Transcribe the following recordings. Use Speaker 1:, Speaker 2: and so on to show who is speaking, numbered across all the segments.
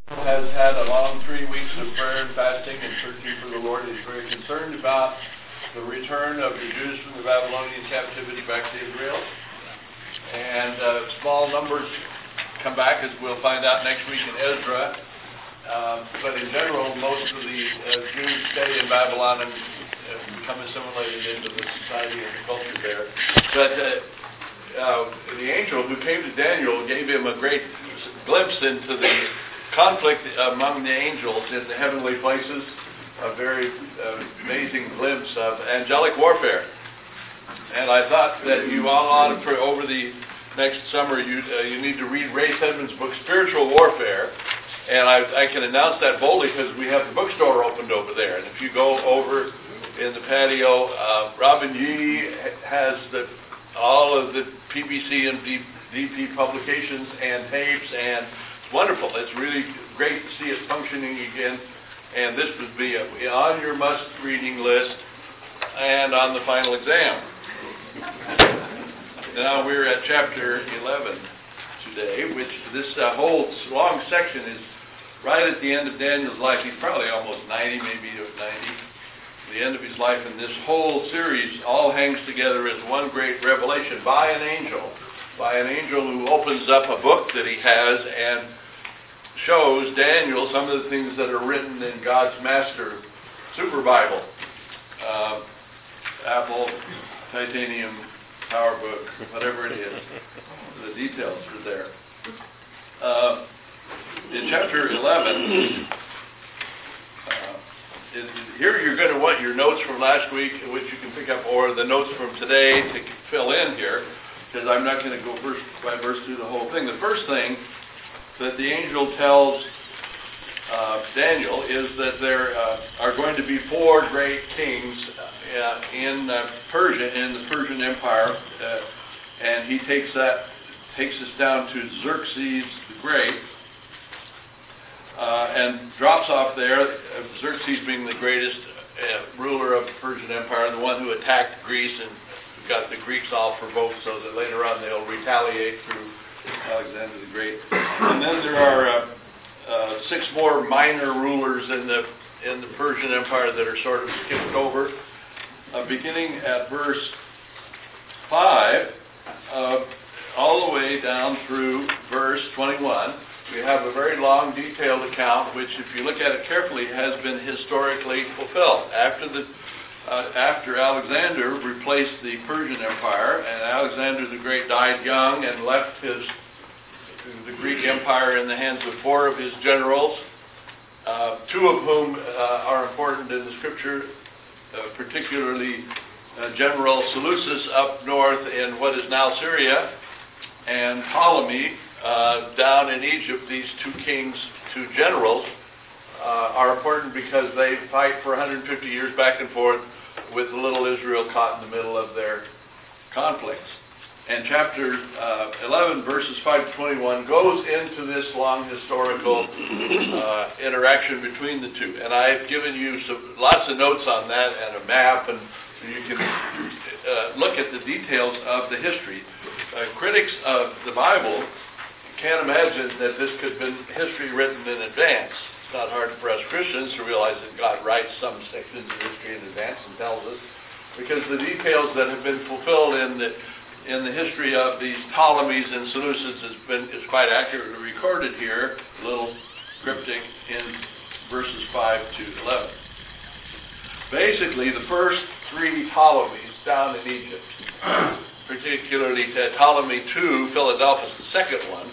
Speaker 1: Has had a long 3 weeks of prayer and fasting and searching for the Lord. He's very concerned about the return of the Jews from the Babylonian captivity back to Israel. And small numbers come back, as we'll find out next week in Ezra. But in general, most of the Jews stay in Babylon and become assimilated into the society and the culture there. But the angel who came to Daniel gave him a great glimpse into the conflict among the angels in the heavenly places, a very amazing glimpse of angelic warfare. And I thought that you all ought to pray over the next summer. You need to read Ray Sedman's book, Spiritual Warfare. And I can announce that boldly because we have the bookstore opened over there. And if you go over in the patio, Robin Yee has all of the PBC and DP publications and tapes, and it's wonderful. It's really great to see it functioning again. And this would be on your must-reading list and on the final exam. Now we're at chapter 11 today, which this whole long section is right at the end of Daniel's life. He's probably almost 90, maybe 90. The end of his life, and this whole series all hangs together as one great revelation by an angel who opens up a book that he has and shows Daniel some of the things that are written in God's master super Bible. Apple, titanium, PowerBook, whatever it is. The details are there. In chapter 11, here you're going to want your notes from last week, which you can pick up, or the notes from today to fill in here, because I'm not going to go verse by verse through the whole thing. The first thing that the angel tells Daniel is that there are going to be 4 great kings in Persia, in the Persian Empire, and he takes us down to Xerxes the Great. And drops off there, Xerxes being the greatest ruler of the Persian Empire, the one who attacked Greece and got the Greeks all provoked so that later on they'll retaliate through Alexander the Great. And then there are 6 more minor rulers in the Persian Empire that are sort of skipped over. Beginning at verse 5, all the way down through verse 21. We have a very long, detailed account, which, if you look at it carefully, has been historically fulfilled. After Alexander replaced the Persian Empire, and Alexander the Great died young and left the Greek Empire in the hands of 4 of his generals, 2 of whom are important in the Scripture, particularly General Seleucus up north in what is now Syria, and Ptolemy down in Egypt. These 2 kings, 2 generals, are important because they fight for 150 years back and forth with little Israel caught in the middle of their conflicts. And chapter 11, verses 5 to 21, goes into this long historical interaction between the 2. And I've given you lots of notes on that and a map, and you can look at the details of the history. Critics of the Bible can't imagine that this could have been history written in advance. It's not hard for us Christians to realize that God writes some sections of history in advance and tells us, because the details that have been fulfilled in the history of these Ptolemies and Seleucids is quite accurately recorded here, a little cryptic, in verses 5 to 11. Basically, the first 3 Ptolemies down in Egypt, particularly Ptolemy II, Philadelphus, the second one,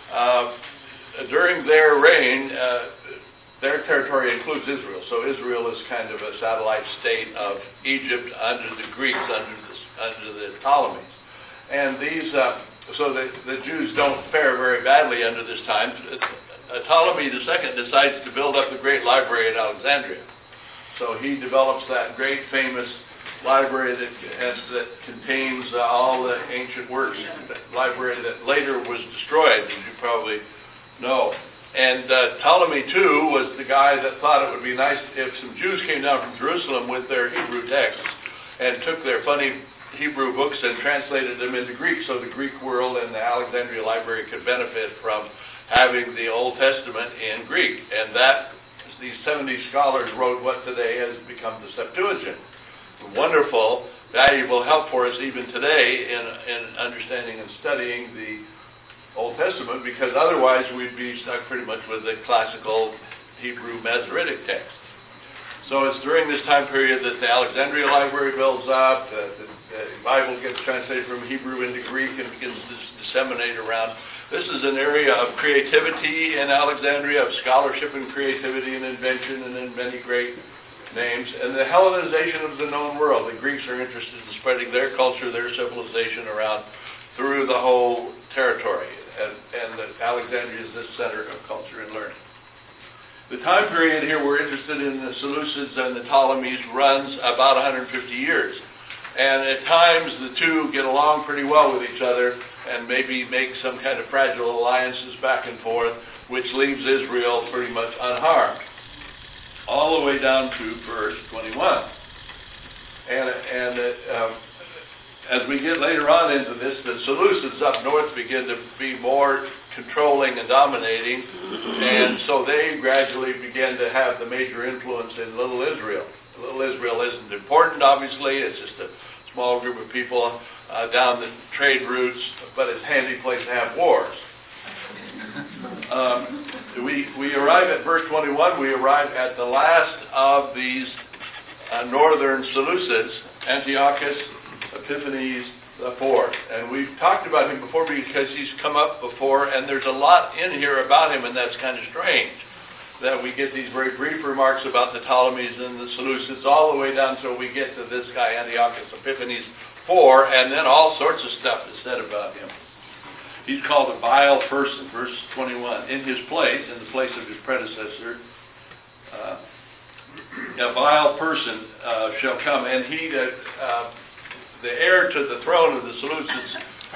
Speaker 1: during their reign, their territory includes Israel. So Israel is kind of a satellite state of Egypt under the Greeks, under the Ptolemies. And these, so the Jews don't fare very badly under this time. Ptolemy II decides to build up the great library at Alexandria. So he develops that great famous library that contains all the ancient works, library that later was destroyed, as you probably know. And Ptolemy II was the guy that thought it would be nice if some Jews came down from Jerusalem with their Hebrew texts and took their funny Hebrew books and translated them into Greek, so the Greek world and the Alexandria Library could benefit from having the Old Testament in Greek. And that, these 70 scholars wrote what today has become the Septuagint. Wonderful, valuable help for us even today in understanding and studying the Old Testament, because otherwise we'd be stuck pretty much with the classical Hebrew Masoretic text. So it's during this time period that the Alexandria Library builds up, the Bible gets translated from Hebrew into Greek and begins to disseminate around. This is an area of creativity in Alexandria, of scholarship and creativity and invention, and in many great names. And the Hellenization of the known world. The Greeks are interested in spreading their culture, their civilization around through the whole territory. And Alexandria is this center of culture and learning. The time period here we're interested in, the Seleucids and the Ptolemies, runs about 150 years. And at times the two get along pretty well with each other and maybe make some kind of fragile alliances back and forth, which leaves Israel pretty much unharmed. All the way down to verse 21. As we get later on into this, the Seleucids up north begin to be more controlling and dominating, and so they gradually begin to have the major influence in Little Israel. Little Israel isn't important, obviously. It's just a small group of people down the trade routes, but it's a handy place to have wars. We arrive at verse 21. We arrive at the last of these northern Seleucids, Antiochus Epiphanes IV. And we've talked about him before because he's come up before, and there's a lot in here about him, and that's kind of strange, that we get these very brief remarks about the Ptolemies and the Seleucids all the way down till we get to this guy, Antiochus Epiphanes IV, and then all sorts of stuff is said about him. He's called a vile person, verse 21. In his place, in the place of his predecessor, a vile person shall come, and he that the heir to the throne of the Seleucids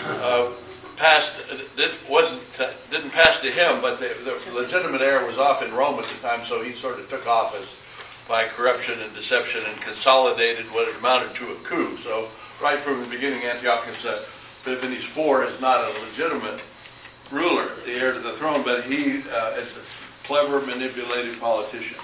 Speaker 1: didn't pass to him, but the legitimate heir was off in Rome at the time, so he sort of took office by corruption and deception and consolidated what amounted to a coup. So right from the beginning, Antiochus Epiphanes IV is not a legitimate ruler, the heir to the throne, but he is a clever, manipulated politician.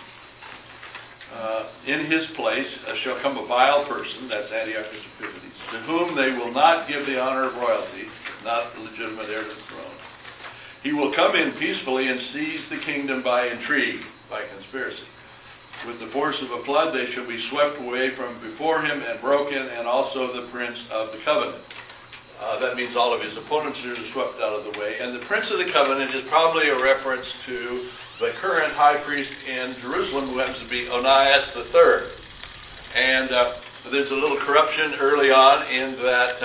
Speaker 1: In his place shall come a vile person, that's Antiochus Epiphanes, to whom they will not give the honor of royalty, not the legitimate heir to the throne. He will come in peacefully and seize the kingdom by intrigue, by conspiracy. With the force of a flood they shall be swept away from before him and broken, and also the prince of the covenant. That means all of his opponents are swept out of the way. And the prince of the covenant is probably a reference to the current high priest in Jerusalem, who happens to be Onias III. And there's a little corruption early on in that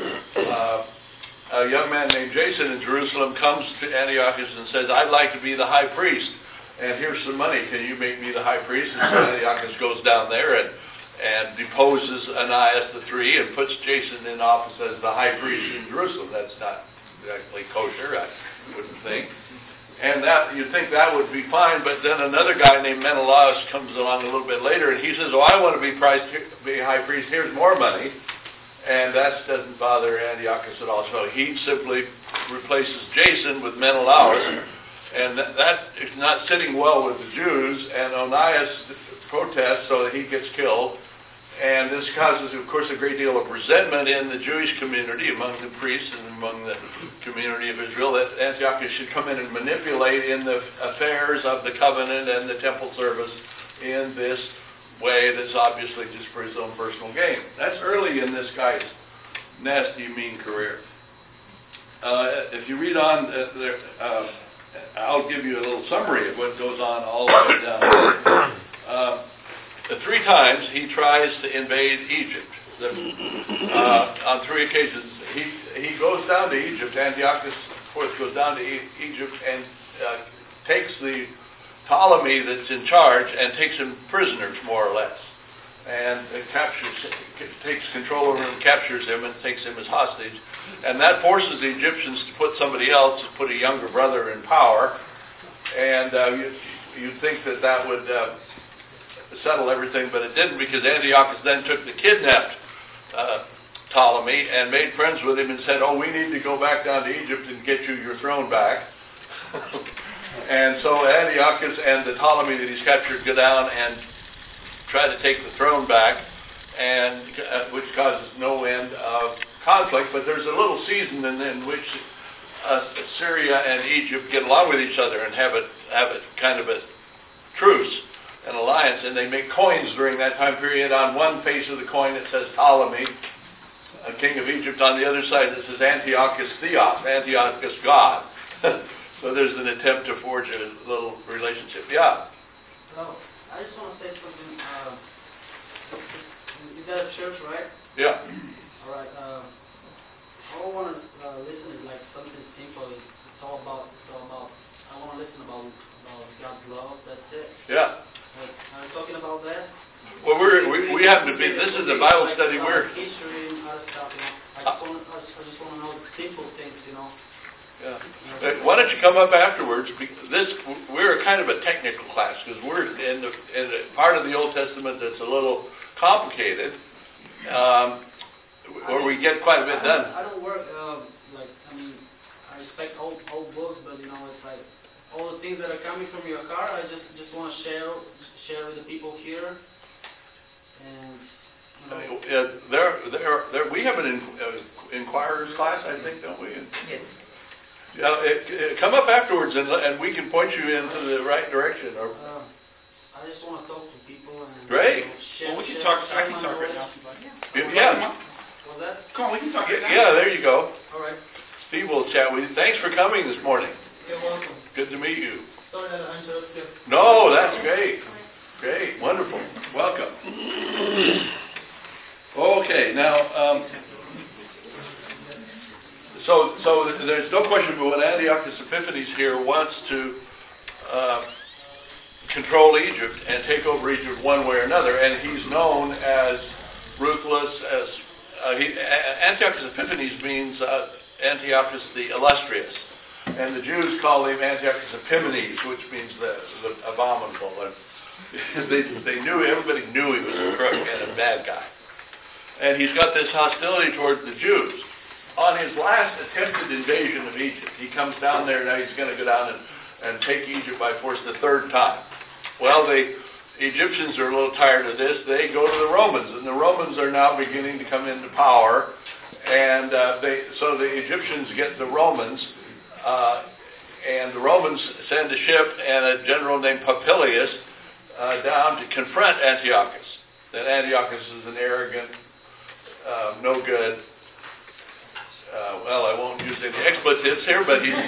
Speaker 1: a young man named Jason in Jerusalem comes to Antiochus and says, I'd like to be the high priest, and here's some money. Can you make me the high priest? And so Antiochus goes down there and deposes Onias III and puts Jason in office as the high priest in Jerusalem. That's not exactly kosher, I wouldn't think. And that you'd think that would be fine, but then another guy named Menelaus comes along a little bit later, and he says, "Oh, I want to be high priest. Here's more money," and that doesn't bother Antiochus at all. So he simply replaces Jason with Menelaus, and that is not sitting well with the Jews. And Onias protests, so that he gets killed. And this causes, of course, a great deal of resentment in the Jewish community, among the priests and among the community of Israel, that Antiochus should come in and manipulate in the affairs of the covenant and the temple service in this way that's obviously just for his own personal gain. That's early in this guy's nasty, mean career. If you read on, I'll give you a little summary of what goes on all the way down. 3 times he tries to invade Egypt. On 3 occasions, he goes down to Egypt. Antiochus IV goes down to Egypt and takes the Ptolemy that's in charge and takes him prisoners, more or less, and takes control over him, captures him, and takes him as hostage. And that forces the Egyptians to put somebody else, to put a younger brother in power. And you'd think that would settle everything, but it didn't, because Antiochus then took the kidnapped Ptolemy and made friends with him and said, "Oh, we need to go back down to Egypt and get you your throne back." And so Antiochus and the Ptolemy that he's captured go down and try to take the throne back, and which causes no end of conflict. But there's a little season in which Syria and Egypt get along with each other and have a kind of a truce, an alliance, and they make coins during that time period. On one face of the coin it says Ptolemy, a king of Egypt. On the other side it says Antiochus Theos, Antiochus God. So there's an attempt to forge a little relationship. Yeah?
Speaker 2: Well, I just want to say something. You got a church, right?
Speaker 1: Yeah.
Speaker 2: All right. All I want to listen is like something simple. It's all about. I want to listen about God's love. That's it.
Speaker 1: Yeah.
Speaker 2: Are you talking about that?
Speaker 1: Well, we happen to be. This is a Bible study. We're
Speaker 2: history and other stuff. You know, I just want to know simple things. You know.
Speaker 1: Yeah. Why don't you come up afterwards? We're kind of a technical class because we're in a part of the Old Testament that's a little complicated, where we get quite a bit done.
Speaker 2: I don't work I respect old books, but you know, it's like all the things that are coming from your heart. I just want to share with the people here, and. We have an inquirer's class, I think, don't we?
Speaker 3: Yes.
Speaker 1: Come up afterwards and we can point you into the right direction.
Speaker 2: I just want to talk to people. And,
Speaker 1: great.
Speaker 2: Share,
Speaker 4: well, we can talk. I can talk right now.
Speaker 1: Yeah.
Speaker 2: What's that?
Speaker 4: Come on, we can talk right now.
Speaker 1: Yeah, there you go.
Speaker 2: All right.
Speaker 1: Steve will chat with you. Thanks for coming this morning.
Speaker 2: You're welcome.
Speaker 1: Good to meet you.
Speaker 2: Sorry that I interrupted you.
Speaker 1: No, that's great. Great. Wonderful. Welcome. Okay, now, so there's no question but when Antiochus Epiphanes here wants to control Egypt and take over Egypt one way or another, and he's known as ruthless, Antiochus Epiphanes means Antiochus the Illustrious, and the Jews call him Antiochus Epimanes, which means the abominable. They knew, everybody knew he was a crook and a bad guy. And he's got this hostility toward the Jews. On his last attempted invasion of Egypt, he comes down there, now he's going to go down and take Egypt by force the third time. Well, the Egyptians are a little tired of this. They go to the Romans, and the Romans are now beginning to come into power. And so the Egyptians get the Romans, and the Romans send a ship and a general named Popilius down to confront Antiochus. That Antiochus is an arrogant, no good. Well, I won't use any expletives here, but he's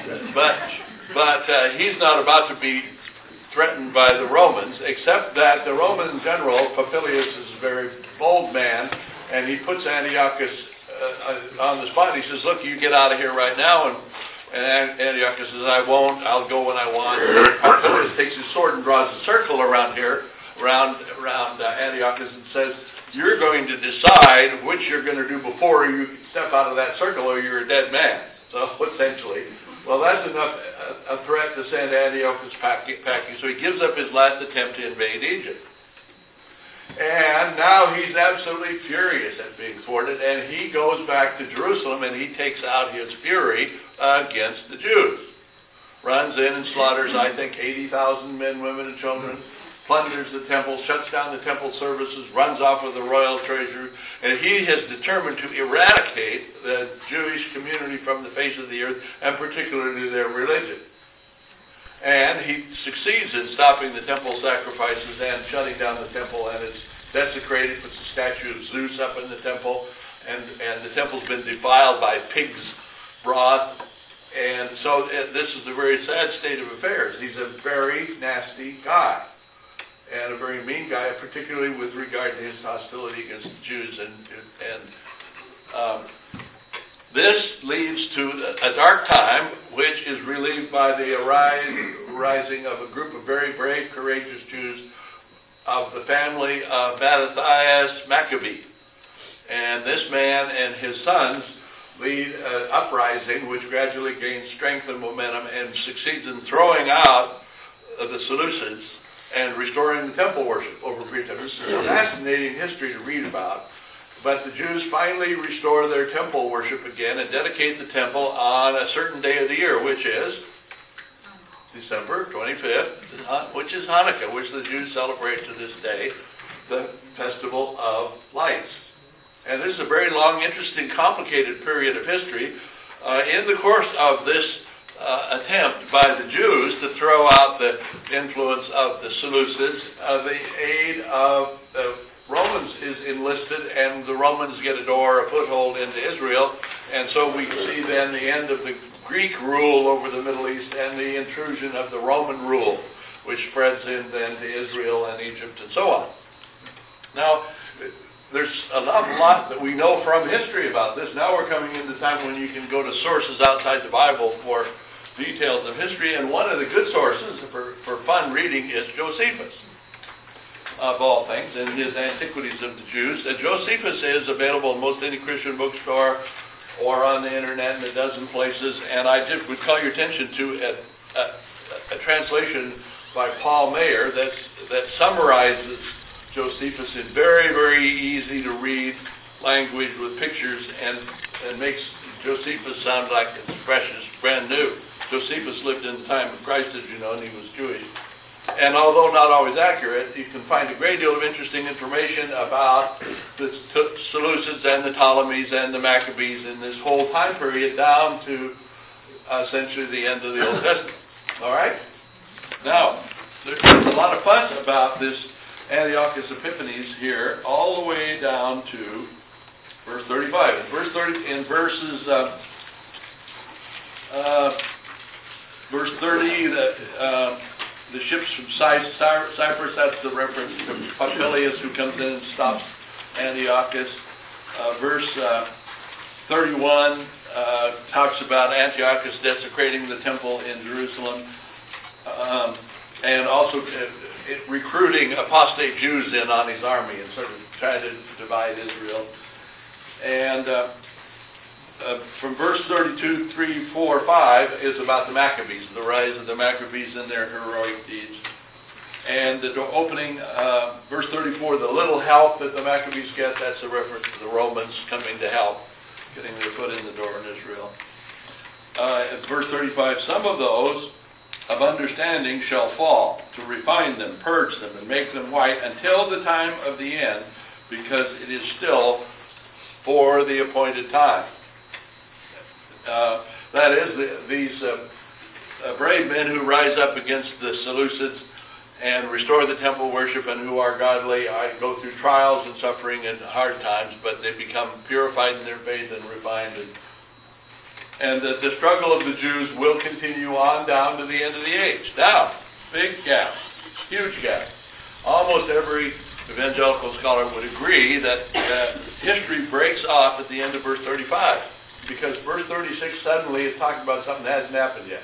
Speaker 1: not about to be threatened by the Romans, except that the Roman general Popilius is a very bold man, and he puts Antiochus on the spot. And he says, "Look, you get out of here right now." And Antiochus says, "I won't. I'll go when I want." And Popilius takes his sword and draws a circle around Antiochus and says, "You're going to decide which you're going to do before you step out of that circle, or you're a dead man." So essentially, well, that's enough a threat to send Antiochus packing. So he gives up his last attempt to invade Egypt. And now he's absolutely furious at being thwarted, and he goes back to Jerusalem and he takes out his fury against the Jews. Runs in and slaughters, I think, 80,000 men, women, and children. Plunders the temple, shuts down the temple services, runs off with the royal treasure, and he has determined to eradicate the Jewish community from the face of the earth, and particularly their religion. And he succeeds in stopping the temple sacrifices and shutting down the temple, and it's desecrated, puts a statue of Zeus up in the temple, and the temple's been defiled by pig's broth. And so this is a very sad state of affairs. He's a very nasty guy. And a very mean guy, particularly with regard to his hostility against the Jews. And this leads to a dark time, which is relieved by the rising of a group of very brave, courageous Jews of the family of Mattathias Maccabee. And this man and his sons lead an uprising which gradually gains strength and momentum and succeeds in throwing out the Seleucids and restoring the temple worship over a period of time. This is a fascinating history to read about. But the Jews finally restore their temple worship again and dedicate the temple on a certain day of the year, which is December 25th, which is Hanukkah, which the Jews celebrate to this day, the festival of lights. And this is a very long, interesting, complicated period of history. In the course of this attempt by the Jews to throw out the influence of the Seleucids, the aid of the Romans is enlisted, and the Romans get a door, a foothold into Israel. And so we see then the end of the Greek rule over the Middle East and the intrusion of the Roman rule, which spreads in then to Israel and Egypt and so on. Now, there's an awful lot that we know from history about this. Now we're coming into time when you can go to sources outside the Bible for details of history, and one of the good sources for fun reading is Josephus, of all things, in his Antiquities of the Jews. Josephus is available in most any Christian bookstore or on the internet in a dozen places, and I just would call your attention to a translation by Paul Mayer that summarizes Josephus in very, very easy to read language with pictures and makes Josephus sound like it's fresh as brand new. Josephus lived in the time of Christ, as you know, and he was Jewish. And although not always accurate, you can find a great deal of interesting information about the Seleucids and the Ptolemies and the Maccabees in this whole time period down to essentially the end of the Old Testament. All right? Now, there's a lot of fuss about this Antiochus Epiphanes here, all the way down to verse 35. Verse 30, the ships from Cyprus, that's the reference to Popilius, who comes in and stops Antiochus. Verse 31 talks about Antiochus desecrating the temple in Jerusalem, and also recruiting apostate Jews in on his army and sort of trying to divide Israel. And from verse 32, 3, 4, 5 is about the Maccabees, the rise of the Maccabees and their heroic deeds. And the opening, verse 34, the little help that the Maccabees get, that's a reference to the Romans coming to help, getting their foot in the door in Israel. Verse 35, some of those of understanding shall fall, to refine them, purge them, and make them white until the time of the end, because it is still for the appointed time. That is, these brave men who rise up against the Seleucids and restore the temple worship and who are godly, go through trials and suffering and hard times, but they become purified in their faith and refined. And that the struggle of the Jews will continue on down to the end of the age. Now, big gap, huge gap. Almost every evangelical scholar would agree that history breaks off at the end of verse 35, because verse 36 suddenly is talking about something that hasn't happened yet.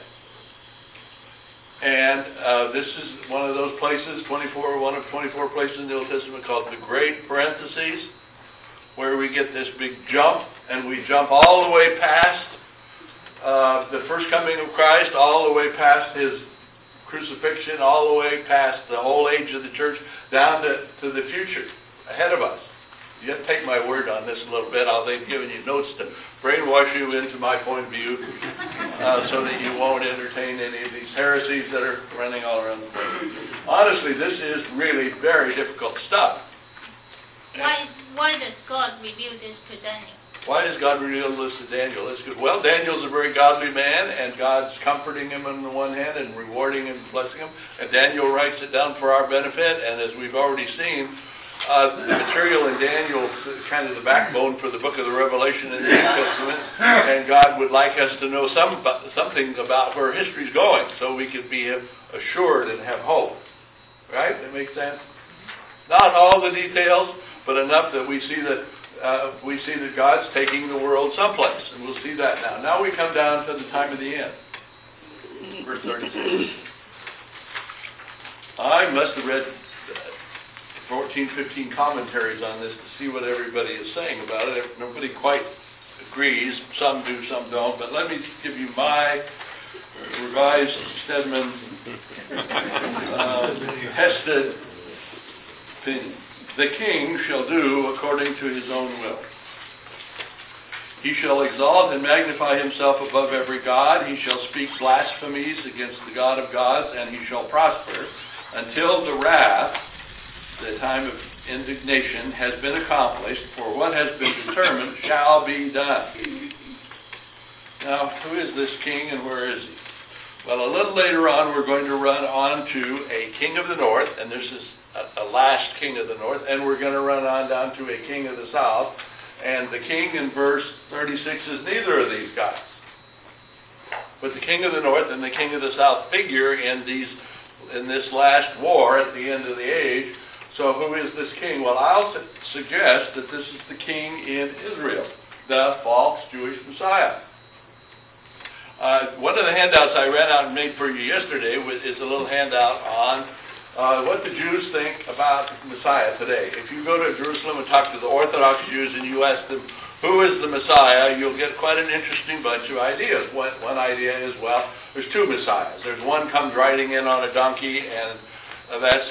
Speaker 1: And this is one of those places, one of 24 places in the Old Testament called the Great Parentheses, where we get this big jump, and we jump all the way past the first coming of Christ, all the way past his crucifixion, all the way past the whole age of the church, down to the future ahead of us. You have to take my word on this a little bit. They've given you notes to brainwash you into my point of view so that you won't entertain any of these heresies that are running all around the place. Honestly, this is really very difficult stuff.
Speaker 3: Why does God reveal this to Daniel?
Speaker 1: Why does God reveal this to Daniel? That's good. Well, Daniel's a very godly man, and God's comforting him on the one hand and rewarding him and blessing him. And Daniel writes it down for our benefit, and as we've already seen, the material in Daniel's kind of the backbone for the book of the Revelation in the New Testament, and God would like us to know something about where history's going, so we could be assured and have hope. Right? That makes sense? Not all the details, but enough that we see that God's taking the world someplace, and we'll see that now. Now we come down to the time of the end. Verse 36. I must have read 14, 15 commentaries on this to see what everybody is saying about it. Nobody quite agrees. Some do, some don't. But let me give you my revised Stedman tested opinion. The king shall do according to his own will. He shall exalt and magnify himself above every god. He shall speak blasphemies against the God of gods, and he shall prosper until the wrath, the time of indignation, has been accomplished, for what has been determined shall be done. Now, who is this king and where is he? Well, a little later on, we're going to run on to a king of the north, and this is a last king of the north, and we're going to run on down to a king of the south. And the king in verse 36 is neither of these guys. But the king of the north and the king of the south figure in this last war at the end of the age. So who is this king? Well, I'll suggest that this is the king in Israel, the false Jewish Messiah. One of the handouts I ran out and made for you yesterday is a little handout on what the Jews think about Messiah today. If you go to Jerusalem and talk to the Orthodox Jews and you ask them, who is the Messiah, you'll get quite an interesting bunch of ideas. One idea is, well, there's two Messiahs. There's one comes riding in on a donkey, and that's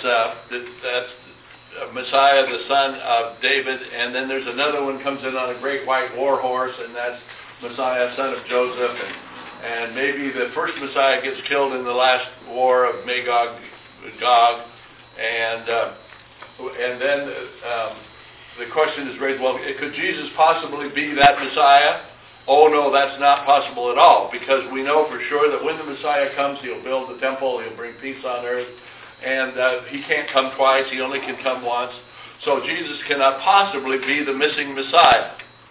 Speaker 1: Messiah, the son of David, and then there's another one comes in on a great white war horse, and that's Messiah, son of Joseph, and maybe the first Messiah gets killed in the last war of Magog, Gog, and then the question is raised, well, could Jesus possibly be that Messiah? Oh no, that's not possible at all, because we know for sure that when the Messiah comes, he'll build the temple, he'll bring peace on earth, and he can't come twice, he only can come once. So Jesus cannot possibly be the missing Messiah.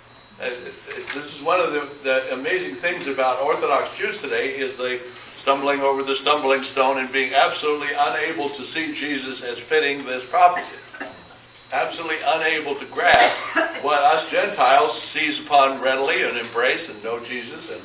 Speaker 1: This is one of the amazing things about Orthodox Jews today, is they stumbling over the stumbling stone and being absolutely unable to see Jesus as fitting this prophecy. Absolutely unable to grasp what us Gentiles seize upon readily and embrace and know Jesus, and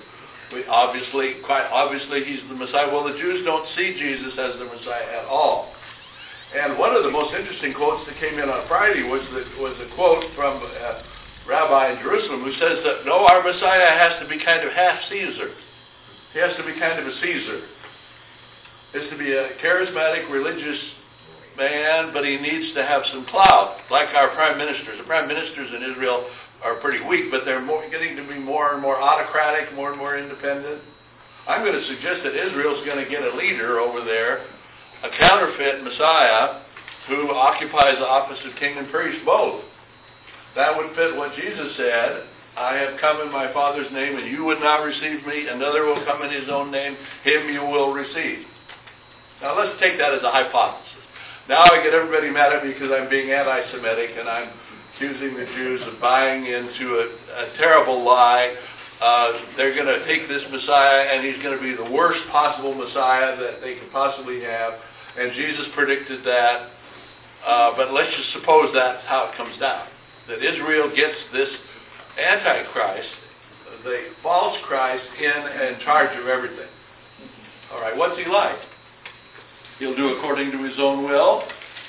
Speaker 1: quite obviously he's the Messiah. Well, the Jews don't see Jesus as the Messiah at all. And one of the most interesting quotes that came in on Friday was a quote from a rabbi in Jerusalem who says that, no, our Messiah has to be kind of half Caesar. He has to be kind of a Caesar. He has to be a charismatic, religious man, but he needs to have some clout, like our prime ministers. The prime ministers in Israel are pretty weak, but they're getting to be more and more autocratic, more and more independent. I'm going to suggest that Israel's going to get a leader over there, a counterfeit Messiah, who occupies the office of king and priest both. That would fit what Jesus said, I have come in my Father's name, and you would not receive me. Another will come in his own name. Him you will receive. Now let's take that as a hypothesis. Now I get everybody mad at me because I'm being anti-Semitic, and I'm accusing the Jews of buying into a terrible lie. They're going to take this Messiah, and he's going to be the worst possible Messiah that they could possibly have. And Jesus predicted that. But let's just suppose that's how it comes down. That Israel gets this Antichrist, the false Christ, in charge of everything. All right, what's he like? He'll do according to his own will.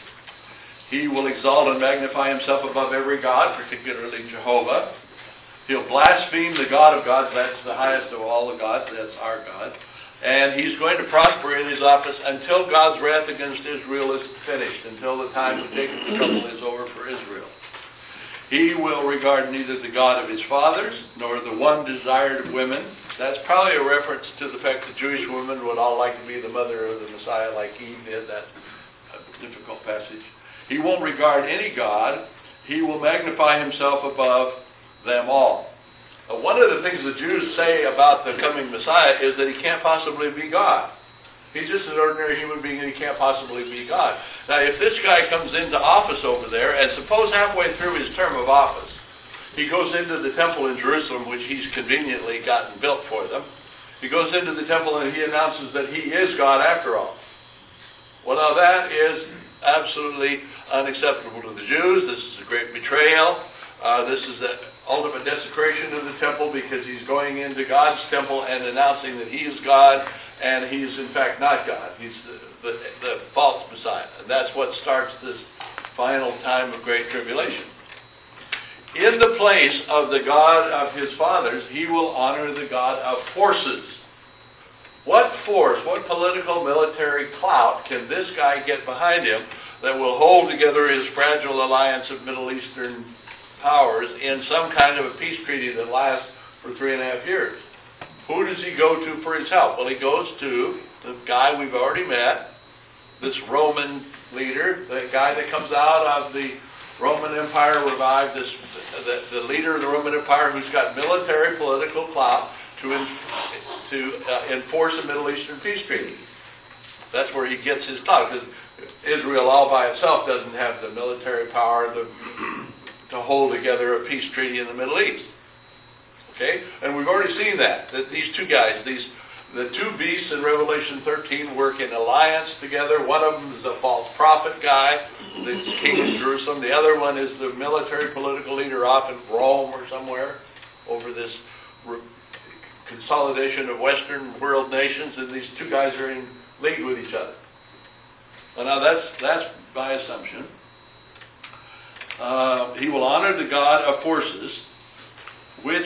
Speaker 1: He will exalt and magnify himself above every god, particularly Jehovah. He'll blaspheme the God of gods. That's the highest of all the gods. That's our God. And he's going to prosper in his office until God's wrath against Israel is finished, until the time of Jacob's trouble is over for Israel. He will regard neither the God of his fathers, nor the one desired of women. That's probably a reference to the fact that Jewish women would all like to be the mother of the Messiah like Eve did. That's a difficult passage. He won't regard any God. He will magnify himself above them all. One of the things the Jews say about the coming Messiah is that he can't possibly be God. He's just an ordinary human being, and he can't possibly be God. Now, if this guy comes into office over there, and suppose halfway through his term of office, he goes into the temple in Jerusalem, which he's conveniently gotten built for them. He goes into the temple and he announces that he is God after all. Well, now that is absolutely unacceptable to the Jews. This is a great betrayal. This is the ultimate desecration of the temple, because he's going into God's temple and announcing that he is God, and he's in fact not God. He's the false Messiah. And that's what starts this final time of great tribulation. In the place of the God of his fathers, he will honor the God of forces. What force, what political, military clout can this guy get behind him that will hold together his fragile alliance of Middle Eastern powers in some kind of a peace treaty that lasts for 3.5 years. Who does he go to for his help? Well, he goes to the guy we've already met, this Roman leader, the guy that comes out of the Roman Empire revived, the leader of the Roman Empire who's got military political clout to enforce a Middle Eastern peace treaty. That's where he gets his clout, because Israel all by itself doesn't have the military power to hold together a peace treaty in the Middle East. Okay? And we've already seen that these two guys, the two beasts in Revelation 13 work in alliance together. One of them is a false prophet guy, the king of Jerusalem. The other one is the military political leader off in Rome or somewhere over this consolidation of Western world nations, and these two guys are in league with each other. Well, now that's my assumption. He will honor the God of forces, which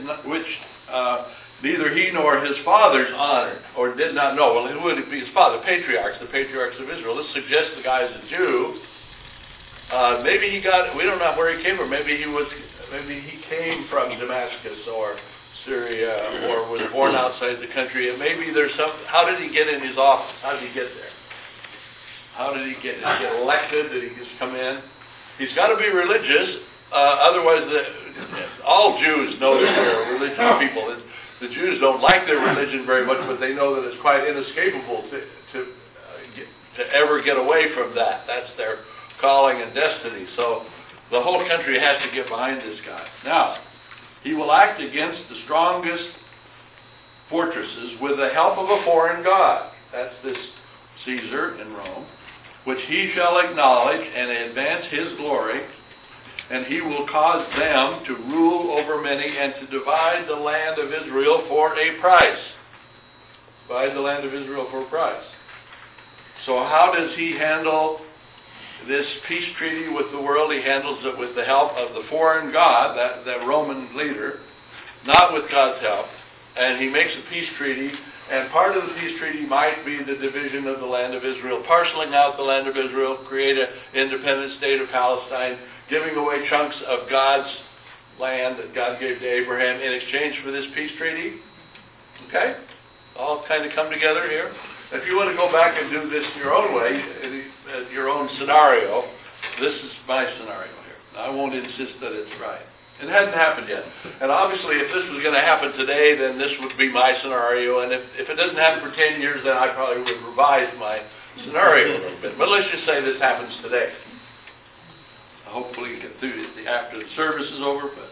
Speaker 1: neither he nor his fathers honored or did not know. Well, who would it be? His father, the patriarchs of Israel. This suggests the guy is a Jew. Maybe he we don't know where he came from. Maybe he came from Damascus or Syria or was born outside the country. And maybe there's how did he get in his office? How did he get there? How did he get elected? Did he just come in? He's got to be religious. Otherwise, all Jews know that they're religious people. The Jews don't like their religion very much, but they know that it's quite inescapable to ever get away from that. That's their calling and destiny. So the whole country has to get behind this guy. Now, he will act against the strongest fortresses with the help of a foreign god. That's this Caesar in Rome, which he shall acknowledge and advance his glory, and he will cause them to rule over many and to divide the land of Israel for a price. Divide the land of Israel for a price. So how does he handle this peace treaty with the world? He handles it with the help of the foreign god, that Roman leader, not with God's help. And he makes a peace treaty, and part of the peace treaty might be the division of the land of Israel, parceling out the land of Israel, create an independent state of Palestine, giving away chunks of God's land that God gave to Abraham in exchange for this peace treaty. Okay? All kind of come together here. If you want to go back and do this your own way, your own scenario, this is my scenario here. I won't insist that it's right. It hadn't happened yet. And obviously, if this was going to happen today, then this would be my scenario. And if it doesn't happen for 10 years, then I probably would revise my scenario a little bit. But let's just say this happens today. Hopefully get through it after the service is over. But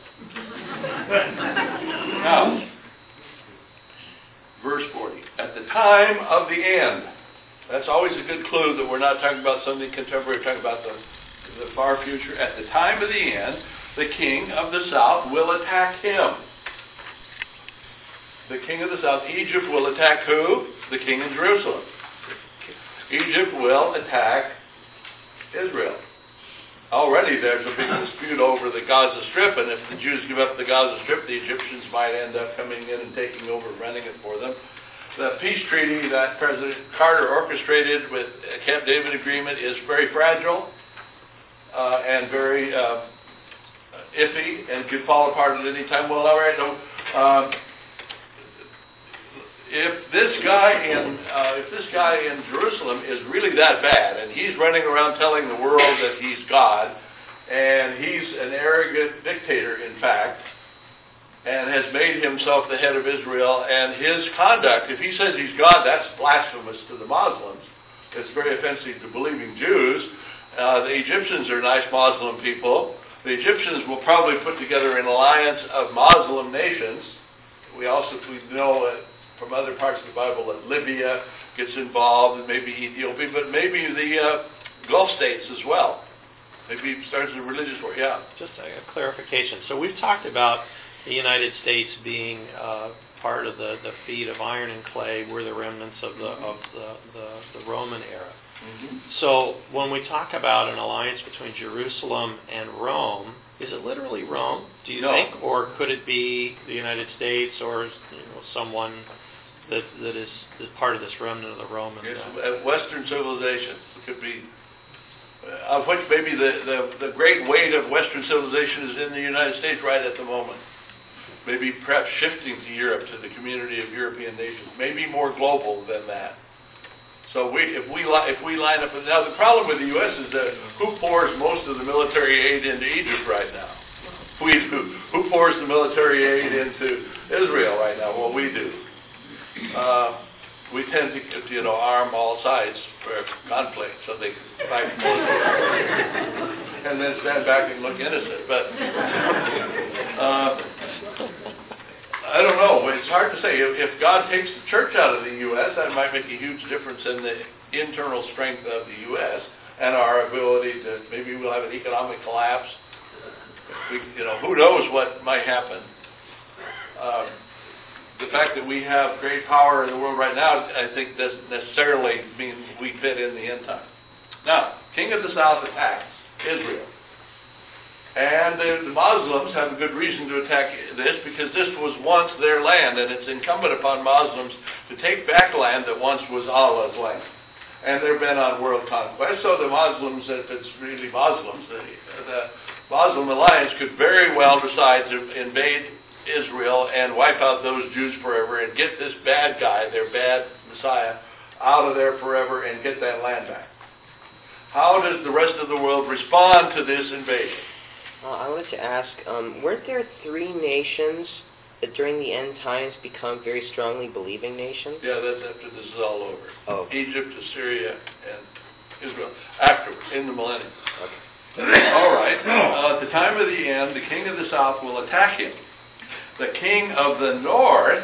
Speaker 1: now, verse 40. At the time of the end. That's always a good clue that we're not talking about something contemporary. We're talking about the far future. At the time of the end, the king of the south will attack him. The king of the south, Egypt, will attack who? The king in Jerusalem. Egypt will attack Israel. Already there's a big dispute over the Gaza Strip, and if the Jews give up the Gaza Strip, the Egyptians might end up coming in and taking over, running it for them. The peace treaty that President Carter orchestrated with Camp David Agreement is very fragile and very iffy and could fall apart at any time. Well, all right, no. If this guy in Jerusalem is really that bad, and he's running around telling the world that he's God, and he's an arrogant dictator, in fact, and has made himself the head of Israel, and his conduct, if he says he's God, that's blasphemous to the Muslims. It's very offensive to believing Jews. The Egyptians are nice Muslim people. The Egyptians will probably put together an alliance of Muslim nations. We know from other parts of the Bible that Libya gets involved, and maybe Ethiopia, but maybe the Gulf states as well. Maybe it starts a religious war. Yeah.
Speaker 5: Just a clarification. So we've talked about the United States being part of the feet of iron and clay. We're the remnants of the Roman era.
Speaker 1: Mm-hmm.
Speaker 5: So when we talk about an alliance between Jerusalem and Rome, is it literally Rome, do you think? Or could it be the United States or someone that is part of this remnant of the Roman?
Speaker 1: Yes, Western civilization. It could be, of which maybe the great weight of Western civilization is in the United States right at the moment. maybe perhaps shifting to Europe, to the community of European nations, maybe more global than that. So if we line up, now the problem with the U.S. is that who pours most of the military aid into Egypt right now? We do. Who pours the military aid into Israel right now? Well, we do. We tend to, arm all sides for conflict so they can fight and then stand back and look innocent. But I don't know. It's hard to say. If God takes the church out of the U.S., that might make a huge difference in the internal strength of the U.S. and our ability to, maybe we'll have an economic collapse. Who knows what might happen. The fact that we have great power in the world right now, I think, doesn't necessarily mean we fit in the end time. Now, King of the South attacks Israel. And the Muslims have a good reason to attack this because this was once their land, and it's incumbent upon Muslims to take back land that once was Allah's land. And they've been on world conquest, so the Muslims, if it's really Muslims, the Muslim alliance could very well decide to invade Israel and wipe out those Jews forever and get this bad guy, their bad Messiah, out of there forever and get that land back. How does the rest of the world respond to this invasion?
Speaker 6: I wanted to ask, weren't there 3 nations that during the end times become very strongly believing nations?
Speaker 1: Yeah, that's after this is all over.
Speaker 6: Oh.
Speaker 1: Egypt, Assyria, and Israel. Afterwards, in the millennium.
Speaker 6: Okay.
Speaker 1: All right. At the time of the end, the king of the south will attack him. The king of the north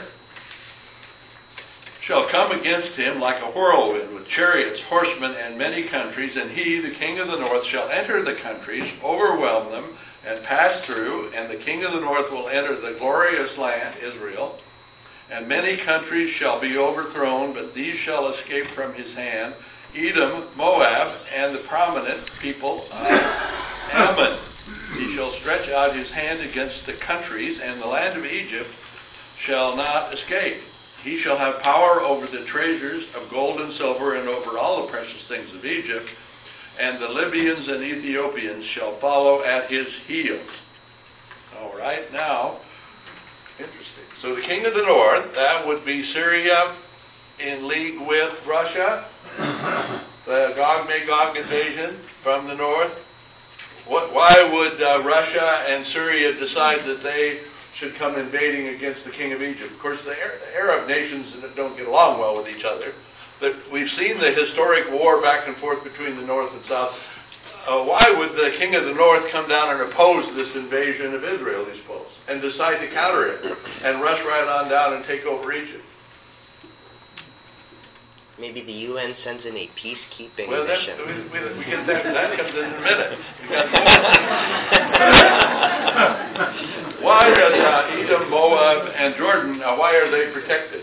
Speaker 1: shall come against him like a whirlwind, with chariots, horsemen, and many countries, and he, the king of the north, shall enter the countries, overwhelm them, and pass through, and the king of the north will enter the glorious land, Israel, and many countries shall be overthrown, but these shall escape from his hand, Edom, Moab, and the prominent people of Ammon. He shall stretch out his hand against the countries, and the land of Egypt shall not escape. He shall have power over the treasures of gold and silver, and over all the precious things of Egypt, and the Libyans and Ethiopians shall follow at his heels. All right, now, interesting. So the king of the north, that would be Syria in league with Russia, the Gog-Magog invasion from the north. Why would Russia and Syria decide that they should come invading against the king of Egypt? Of course, the Arab nations don't get along well with each other. But we've seen the historic war back and forth between the north and south. Why would the king of the north come down and oppose this invasion of Israel, he suppose, and decide to counter it and rush right on down and take over Egypt?
Speaker 6: Maybe the UN sends in a peacekeeping
Speaker 1: Well,
Speaker 6: mission.
Speaker 1: we get that. That comes in a minute. Why does Edom, Moab, and Jordan, why are they protected?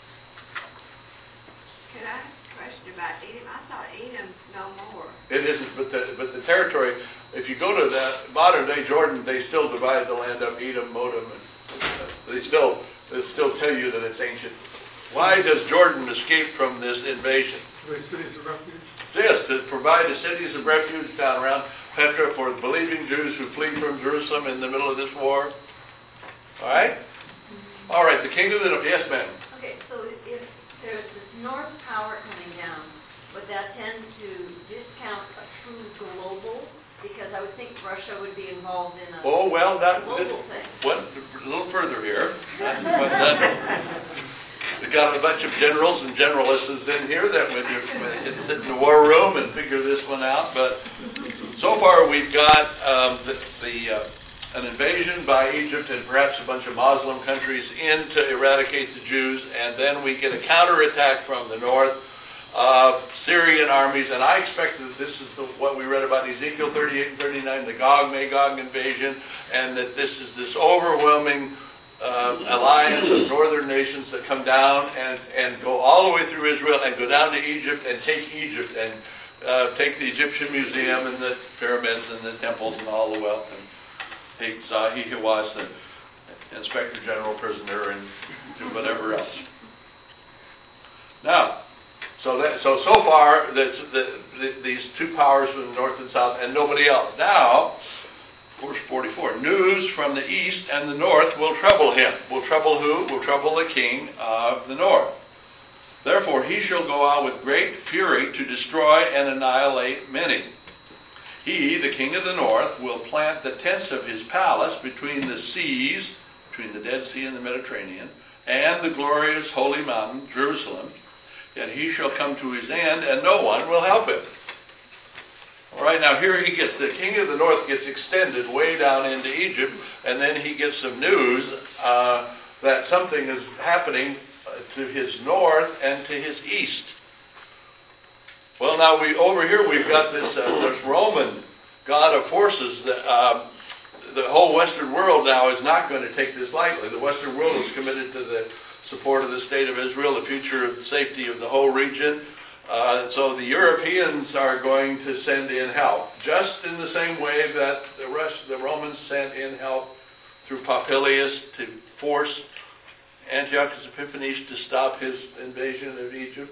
Speaker 7: Could I ask a question about Edom? I thought Edom no more.
Speaker 1: It isn't, but the territory, if you go to that modern-day Jordan, they still divide the land up, Edom, Moab, and they still tell you that it's ancient. Why does Jordan escape from this invasion?
Speaker 4: Cities of refuge?
Speaker 1: Yes, to provide the cities of refuge down around Petra for believing Jews who flee from Jerusalem in the middle of this war. All right? All right, the king of the north. Yes, ma'am.
Speaker 8: Okay, so if there's this north power coming down, would that tend to discount a true global? Because I would think Russia would be involved in a global thing.
Speaker 1: A little further here. We've got a bunch of generals and generalists in here that would sit in the war room and figure this one out. But so far we've got an invasion by Egypt and perhaps a bunch of Muslim countries in to eradicate the Jews, and then we get a counterattack from the north of Syrian armies, and I expect that this is what we read about in Ezekiel 38 and 39, the Gog-Magog invasion, and that this is this overwhelming alliance of northern nations that come down and go all the way through Israel and go down to Egypt and take Egypt and take the Egyptian museum and the pyramids and the temples and all the wealth, and take Zahi Hawass, the inspector general prisoner, and do whatever else. Now, so far these two powers from the north and south and nobody else. Now, Verse 44, news from the east and the north will trouble him. Will trouble who? Will trouble the king of the north. Therefore he shall go out with great fury to destroy and annihilate many. He, the king of the north, will plant the tents of his palace between the seas, between the Dead Sea and the Mediterranean, and the glorious holy mountain, Jerusalem. Yet he shall come to his end, and no one will help him. All right, now here he gets, the king of the north gets extended way down into Egypt, and then he gets some news that something is happening to his north and to his east. Well, now over here we've got this Roman god of forces. The whole Western world now is not going to take this lightly. The Western world is committed to the support of the state of Israel, the future of safety of the whole region. So the Europeans are going to send in help, just in the same way that the Romans sent in help through Popilius to force Antiochus Epiphanes to stop his invasion of Egypt.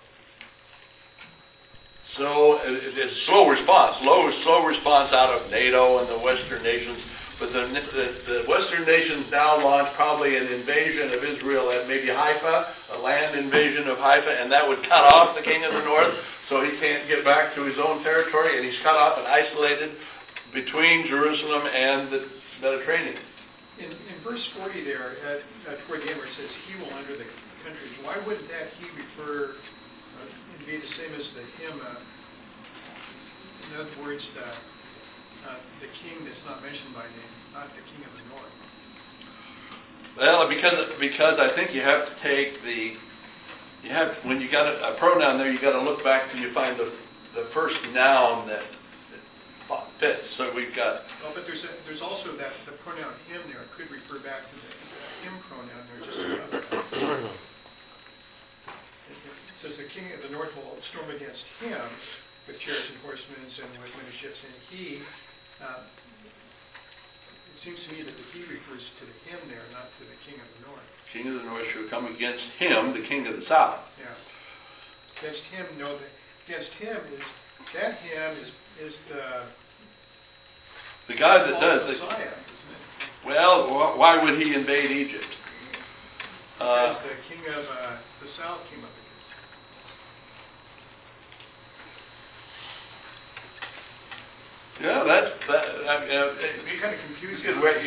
Speaker 1: So it's a slow response out of NATO and the Western nations. But the Western nations now launch probably an invasion of Israel at maybe Haifa, a land invasion of Haifa, and that would cut off the king of the north, so he can't get back to his own territory, and he's cut off and isolated between Jerusalem and the Mediterranean.
Speaker 4: In verse 40 there, toward the end where it says, he will enter the countries, why wouldn't that he refer and be the same as the him? In other words, the king that's not mentioned by name, not the king of the north.
Speaker 1: Well, because I think you have to take when you got a pronoun there, you got to look back till you find the first noun that fits. So we've got.
Speaker 4: Well, but there's also that the pronoun him there could refer back to the him pronoun there just above. It says the king of the north will storm against him with chariots and horsemen and with many ships, and he. It seems to me that the he refers to the him there, not to the king of the north.
Speaker 1: King of the north shall come against him, the king of the south.
Speaker 4: Yeah. Against him, no. Against him is
Speaker 1: the guy that does the
Speaker 4: Messiah, isn't it?
Speaker 1: Well, why would he invade Egypt?
Speaker 4: Because the king of the south came up against him.
Speaker 1: Yeah, that's
Speaker 4: It's kind of confusing.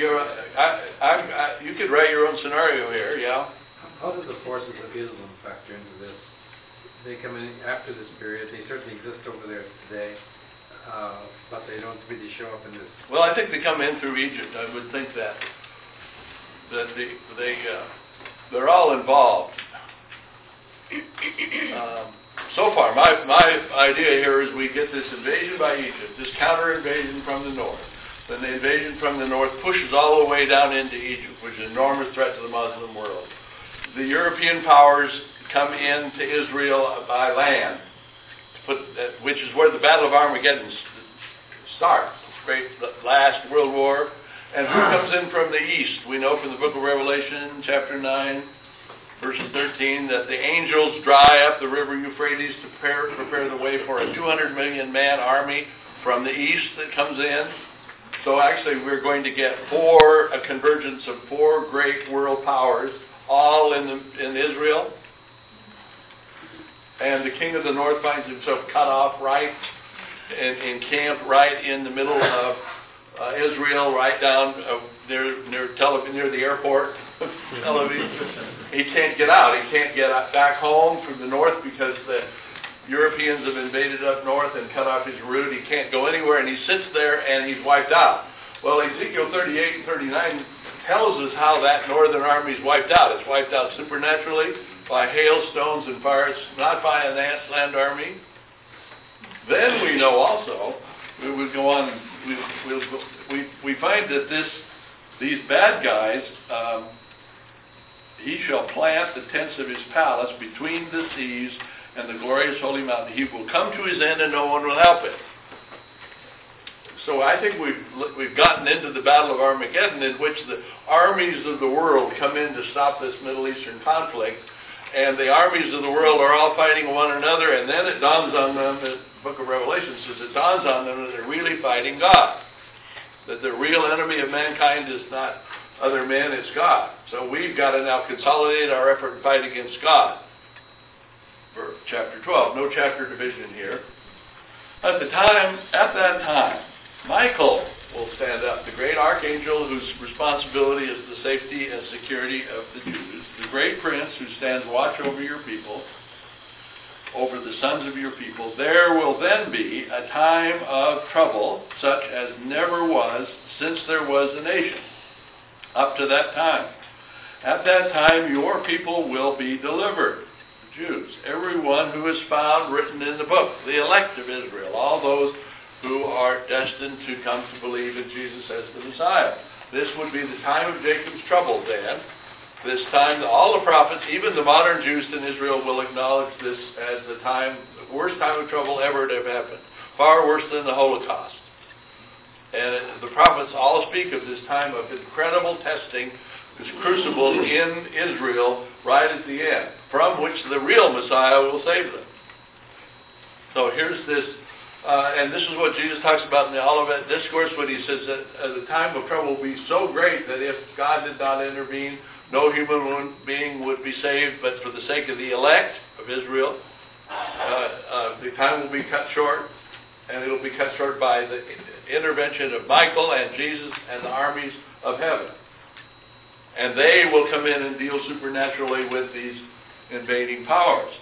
Speaker 1: You could write your own scenario here, yeah.
Speaker 9: How do the forces of Islam factor into this? They come in after this period. They certainly exist over there today, but they don't really show up in this.
Speaker 1: Well, I think they come in through Egypt. I would think that they're all involved. So far, my idea here is we get this invasion by Egypt, this counter-invasion from the north. Then the invasion from the north pushes all the way down into Egypt, which is an enormous threat to the Muslim world. The European powers come into Israel by land, which is where the Battle of Armageddon starts, the last World War. And who comes in from the east? We know from the book of Revelation, chapter 9, verse 13, that the angels dry up the river Euphrates to prepare the way for a 200 million man army from the east that comes in. So actually we're going to get a convergence of four great world powers, all in Israel. And the king of the north finds himself cut off right and encamped right in the middle of Israel, right down near Tel Aviv, near the airport. Tel Aviv. He can't get out. He can't get back home from the north because the Europeans have invaded up north and cut off his route. He can't go anywhere, and he sits there and he's wiped out. Well, Ezekiel 38 and 39 tells us how that northern army is wiped out. It's wiped out supernaturally by hailstones and fire. It's not by an land army. Then we know also, we would go on, we find that these bad guys, he shall plant the tents of his palace between the seas and the glorious holy mountain. He will come to his end and no one will help it. So I think we've gotten into the Battle of Armageddon, in which the armies of the world come in to stop this Middle Eastern conflict, and the armies of the world are all fighting one another, and then it dawns on them, the book of Revelation says it dawns on them that they're really fighting God. that the real enemy of mankind is not other men, it's God. So we've got to now consolidate our effort and fight against God. For chapter 12, no chapter division here. At that time, Michael will stand up, the great archangel whose responsibility is the safety and security of the Jews, the great prince who stands watch over your people, over the sons of your people. There will then be a time of trouble such as never was since there was a nation, up to that time. At that time your people will be delivered, the Jews, everyone who is found written in the book, the elect of Israel, all those who are destined to come to believe in Jesus as the Messiah. This would be the time of Jacob's trouble then. This time, all the prophets, even the modern Jews in Israel, will acknowledge this as the worst time of trouble ever to have happened. Far worse than the Holocaust. And the prophets all speak of this time of incredible testing, this crucible in Israel right at the end, from which the real Messiah will save them. So here's this, and this is what Jesus talks about in the Olivet Discourse when he says that the time of trouble will be so great that if God did not intervene, no human being would be saved, but for the sake of the elect of Israel, the time will be cut short, and it will be cut short by the intervention of Michael and Jesus and the armies of heaven. And they will come in and deal supernaturally with these invading powers.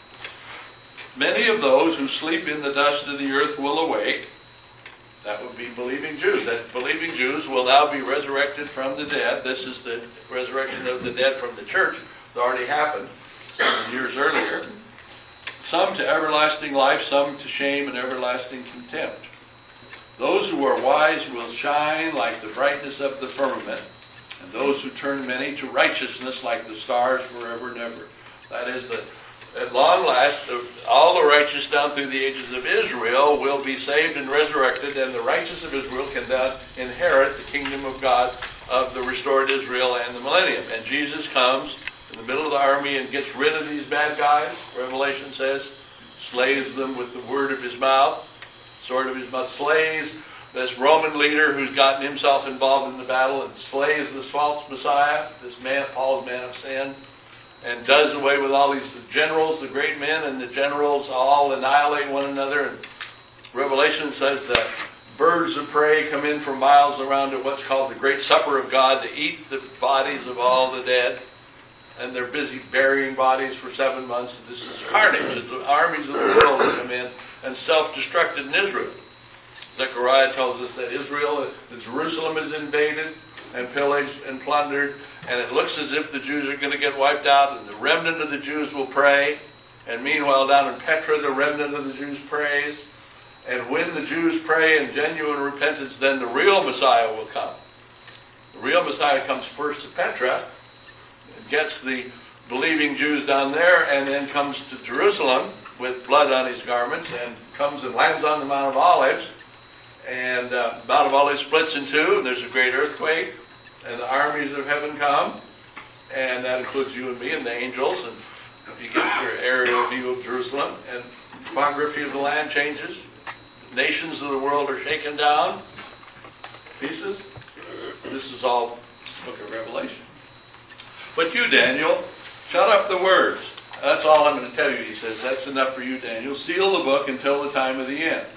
Speaker 1: Many of those who sleep in the dust of the earth will awake. That would be believing Jews. That believing Jews will now be resurrected from the dead. This is the resurrection of the dead from the church. It already happened 7 years earlier. Some to everlasting life, some to shame and everlasting contempt. Those who are wise will shine like the brightness of the firmament, and those who turn many to righteousness like the stars forever and ever. That is at long last, all the righteous down through the ages of Israel will be saved and resurrected, and the righteous of Israel can then inherit the kingdom of God of the restored Israel and the millennium. And Jesus comes in the middle of the army and gets rid of these bad guys, Revelation says, slays them with the word of his mouth, sword of his mouth, slays this Roman leader who's gotten himself involved in the battle and slays this false Messiah, this man, Paul's man of sin, and does away with all these generals, the great men, and the generals all annihilate one another. And Revelation says that birds of prey come in from miles around to what's called the great supper of God to eat the bodies of all the dead. And they're busy burying bodies for 7 months. This is carnage. The armies of the world come in and self-destructed in Israel. Zechariah tells us that Jerusalem is invaded and pillaged and plundered, and it looks as if the Jews are going to get wiped out, and the remnant of the Jews will pray, and meanwhile down in Petra the remnant of the Jews prays, and when the Jews pray in genuine repentance, then the real Messiah will come. The real Messiah comes first to Petra, and gets the believing Jews down there, and then comes to Jerusalem with blood on his garments, and comes and lands on the Mount of Olives, and the Mount of Olives splits in two, and there's a great earthquake, and the armies of heaven come, and that includes you and me and the angels, and you get your aerial view of Jerusalem, and the topography of the land changes. Nations of the world are shaken down, pieces. This is all the book of Revelation. But you, Daniel, shut up the words. That's all I'm going to tell you, he says. That's enough for you, Daniel. Seal the book until the time of the end.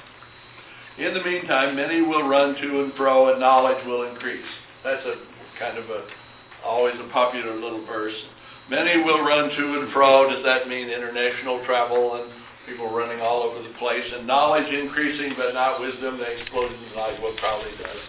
Speaker 1: In the meantime, many will run to and fro, and knowledge will increase. That's a kind of always a popular little verse. Many will run to and fro. Does that mean international travel and people running all over the place? And knowledge increasing, but not wisdom. The explosion of knowledge probably does.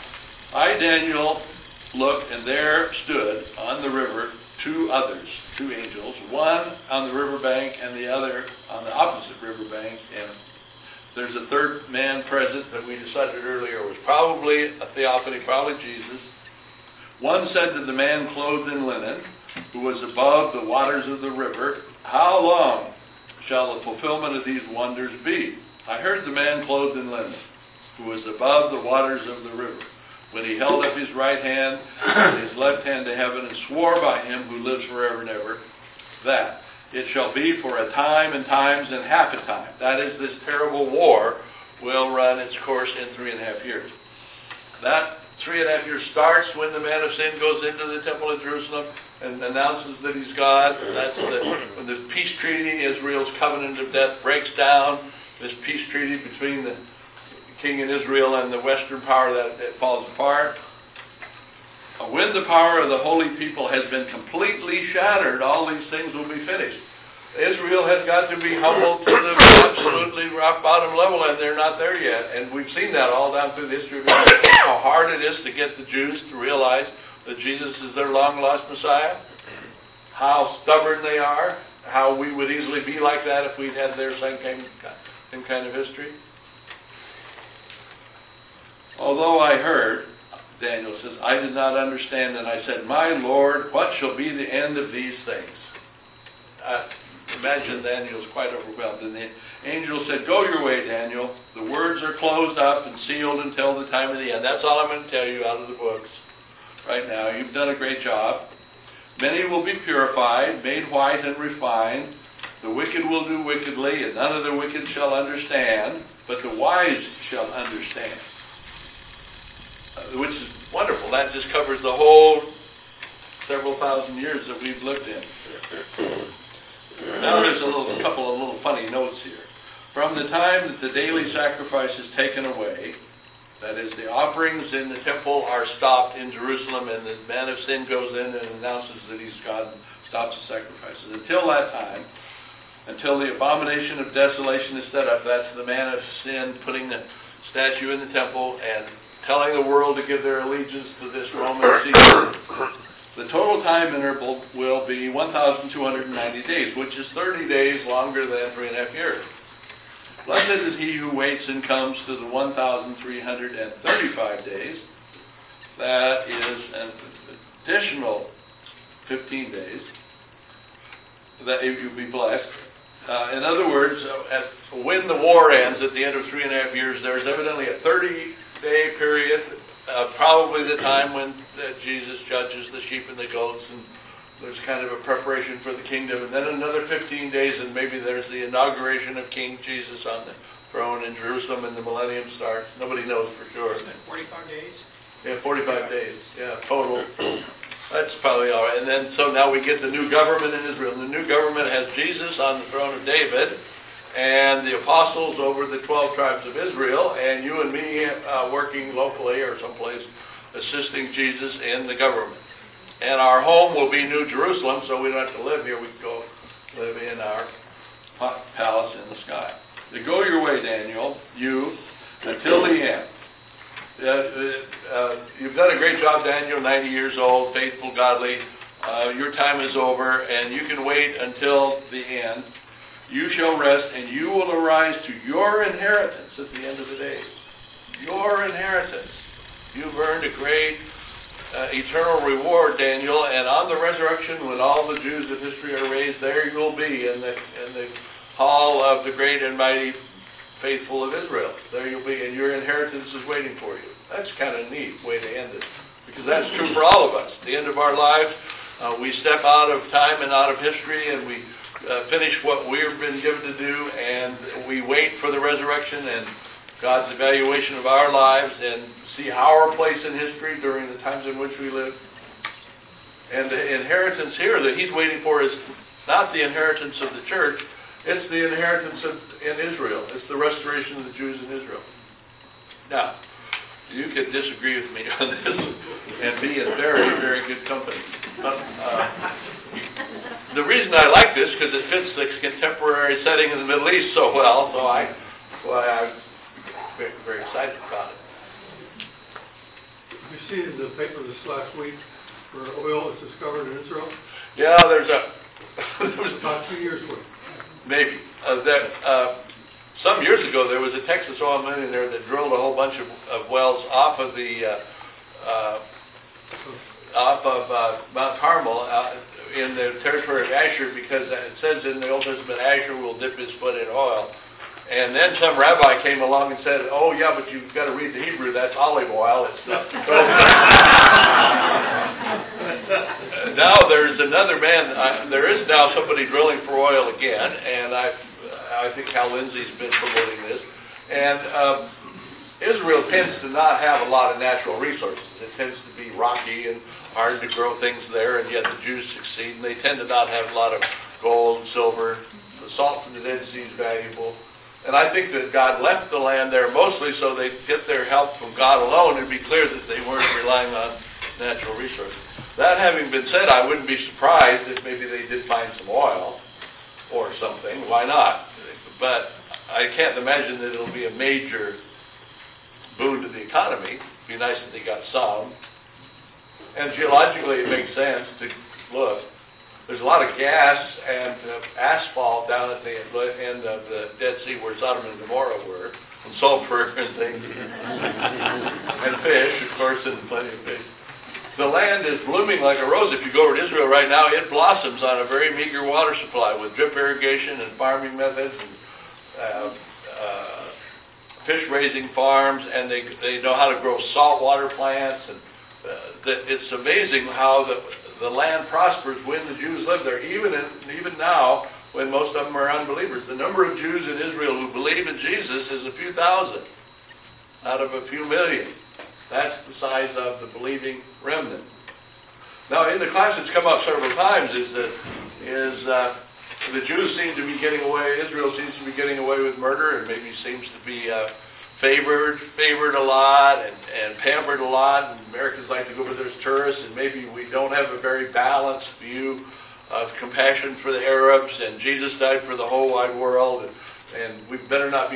Speaker 1: I, Daniel, looked, and there stood on the river two angels, one on the riverbank and the other on the opposite riverbank. And there's a third man present that we decided earlier was probably a theophany, probably Jesus. One said to the man clothed in linen, who was above the waters of the river, "How long shall the fulfillment of these wonders be?" I heard the man clothed in linen, who was above the waters of the river, when he held up his right hand and his left hand to heaven, and swore by him who lives forever and ever, that it shall be for a time and times and half a time. That is, this terrible war will run its course in 3.5 years. That 3.5 years starts when the man of sin goes into the temple of Jerusalem and announces that he's God. That's when the peace treaty, Israel's covenant of death, breaks down. This peace treaty between the king in Israel and the Western power that falls apart. When the power of the holy people has been completely shattered, all these things will be finished. Israel has got to be humbled to the absolutely rock bottom level, and they're not there yet. And we've seen that all down through the history of Israel, how hard it is to get the Jews to realize that Jesus is their long-lost Messiah, how stubborn they are, how we would easily be like that if we'd had their same kind of history. Although I heard, Daniel says, I did not understand, and I said, my Lord, what shall be the end of these things? Imagine Daniel's quite overwhelmed. And the angel said, go your way, Daniel. The words are closed up and sealed until the time of the end. That's all I'm going to tell you out of the books right now. You've done a great job. Many will be purified, made white and refined. The wicked will do wickedly, and none of the wicked shall understand, but the wise shall understand. Which is wonderful. That just covers the whole several thousand years that we've lived in. Now there's a couple of little funny notes here. From the time that the daily sacrifice is taken away, that is, the offerings in the temple are stopped in Jerusalem, and the man of sin goes in and announces that he's God and stops the sacrifices. Until that time, until the abomination of desolation is set up, that's the man of sin putting the statue in the temple and telling the world to give their allegiance to this Roman Caesar. The total time interval will be 1,290 days, which is 30 days longer than 3.5 years. Blessed is he who waits and comes to the 1,335 days. That is an additional 15 days that you'll be blessed. In other words, when the war ends at the end of 3.5 years, there's evidently a 30-day period, probably the time when Jesus judges the sheep and the goats, and there's kind of a preparation for the kingdom, and then another 15 days, and maybe there's the inauguration of King Jesus on the throne in Jerusalem, and the millennium starts. Nobody knows for sure.
Speaker 4: Isn't it 45 days?
Speaker 1: Yeah, 45 days. Yeah, total. That's probably all right. And then, so now we get the new government in Israel. The new government has Jesus on the throne of David, and the apostles over the 12 tribes of Israel, and you and me working locally or someplace assisting Jesus in the government. And our home will be New Jerusalem, so we don't have to live here. We can go live in our palace in the sky. So go your way, Daniel, you, until the end. You've done a great job, Daniel, 90 years old, faithful, godly. Your time is over, and you can wait until the end. You shall rest, and you will arise to your inheritance at the end of the days. Your inheritance. You've earned a great eternal reward, Daniel, and on the resurrection, when all the Jews of history are raised, there you'll be in the hall of the great and mighty faithful of Israel. There you'll be, and your inheritance is waiting for you. That's kind of a neat way to end it, because that's true for all of us. At the end of our lives, we step out of time and out of history, and we finish what we've been given to do, and we wait for the resurrection and God's evaluation of our lives and see our place in history during the times in which we live. And the inheritance here that he's waiting for is not the inheritance of the church, it's the inheritance in Israel. It's the restoration of the Jews in Israel. Now, you can disagree with me on this and be in very, very good company. But, the reason I like this because it fits the contemporary setting in the Middle East so well, so I'm very, very excited about it.
Speaker 10: You see in the paper this last week where oil was discovered in Israel?
Speaker 1: Yeah, there was
Speaker 10: about 2 years worth.
Speaker 1: Maybe. Some years ago, there was a Texas oil millionaire that drilled a whole bunch of wells off of Mount Carmel in the territory of Asher, because it says in the Old Testament, Asher will dip his foot in oil. And then some rabbi came along and said, oh, yeah, but you've got to read the Hebrew. That's olive oil. It's not. Now there's another man. There is now somebody drilling for oil again, and I think Hal Lindsey's been promoting this. And Israel tends to not have a lot of natural resources. It tends to be rocky and hard to grow things there, and yet the Jews succeed, and they tend to not have a lot of gold and silver. The salt from the Dead Sea is valuable. And I think that God left the land there mostly so they'd get their help from God alone and be clear that they weren't relying on natural resources. That having been said, I wouldn't be surprised if maybe they did find some oil or something. Why not? But I can't imagine that it'll be a major boon to the economy. It'd be nice if they got some. And geologically, it makes sense to look. There's a lot of gas and asphalt down at the end of the Dead Sea where Sodom and Gomorrah were, and sulfur and things, and fish, of course, and plenty of fish. The land is blooming like a rose. If you go over to Israel right now, it blossoms on a very meager water supply with drip irrigation and farming methods and fish-raising farms, and they know how to grow saltwater plants. And it's amazing how the land prospers when the Jews live there, even now when most of them are unbelievers. The number of Jews in Israel who believe in Jesus is a few thousand out of a few million. That's the size of the believing remnant. Now, in the class, it's come up several times is the Jews seem to be getting away. Israel seems to be getting away with murder, and maybe seems to be favored a lot and pampered a lot. And Americans like to go over there as tourists, and maybe we don't have a very balanced view of compassion for the Arabs. And Jesus died for the whole wide world, and we better not be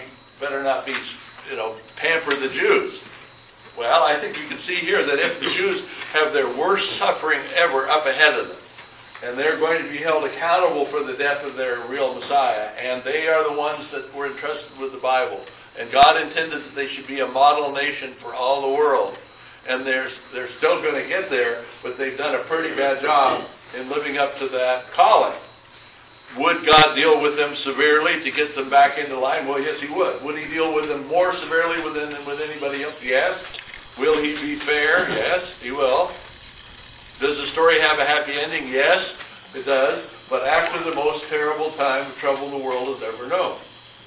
Speaker 1: pamper the Jews. Well, I think you can see here that if the Jews have their worst suffering ever up ahead of them, and they're going to be held accountable for the death of their real Messiah, and they are the ones that were entrusted with the Bible, and God intended that they should be a model nation for all the world, and they're still going to get there, but they've done a pretty bad job in living up to that calling. Would God deal with them severely to get them back into line? Well, yes, He would. Would He deal with them more severely than with anybody else? Yes. Will He be fair? Yes, He will. Does the story have a happy ending? Yes, it does. But after the most terrible time of trouble the world has ever known.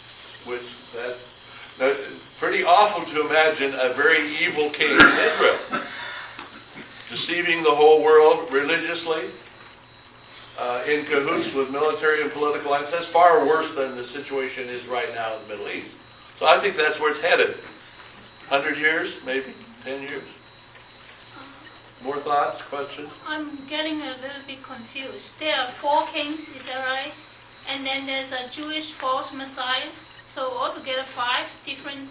Speaker 1: That's pretty awful to imagine a very evil king in Israel, deceiving the whole world religiously, in cahoots with military and political lines. That's far worse than the situation is right now in the Middle East. So I think that's where it's headed. 100 years, maybe 10 years. More thoughts, questions?
Speaker 3: I'm getting a little bit confused. There are 4 kings, is that right? And then there's a Jewish false Messiah. So altogether 5 different...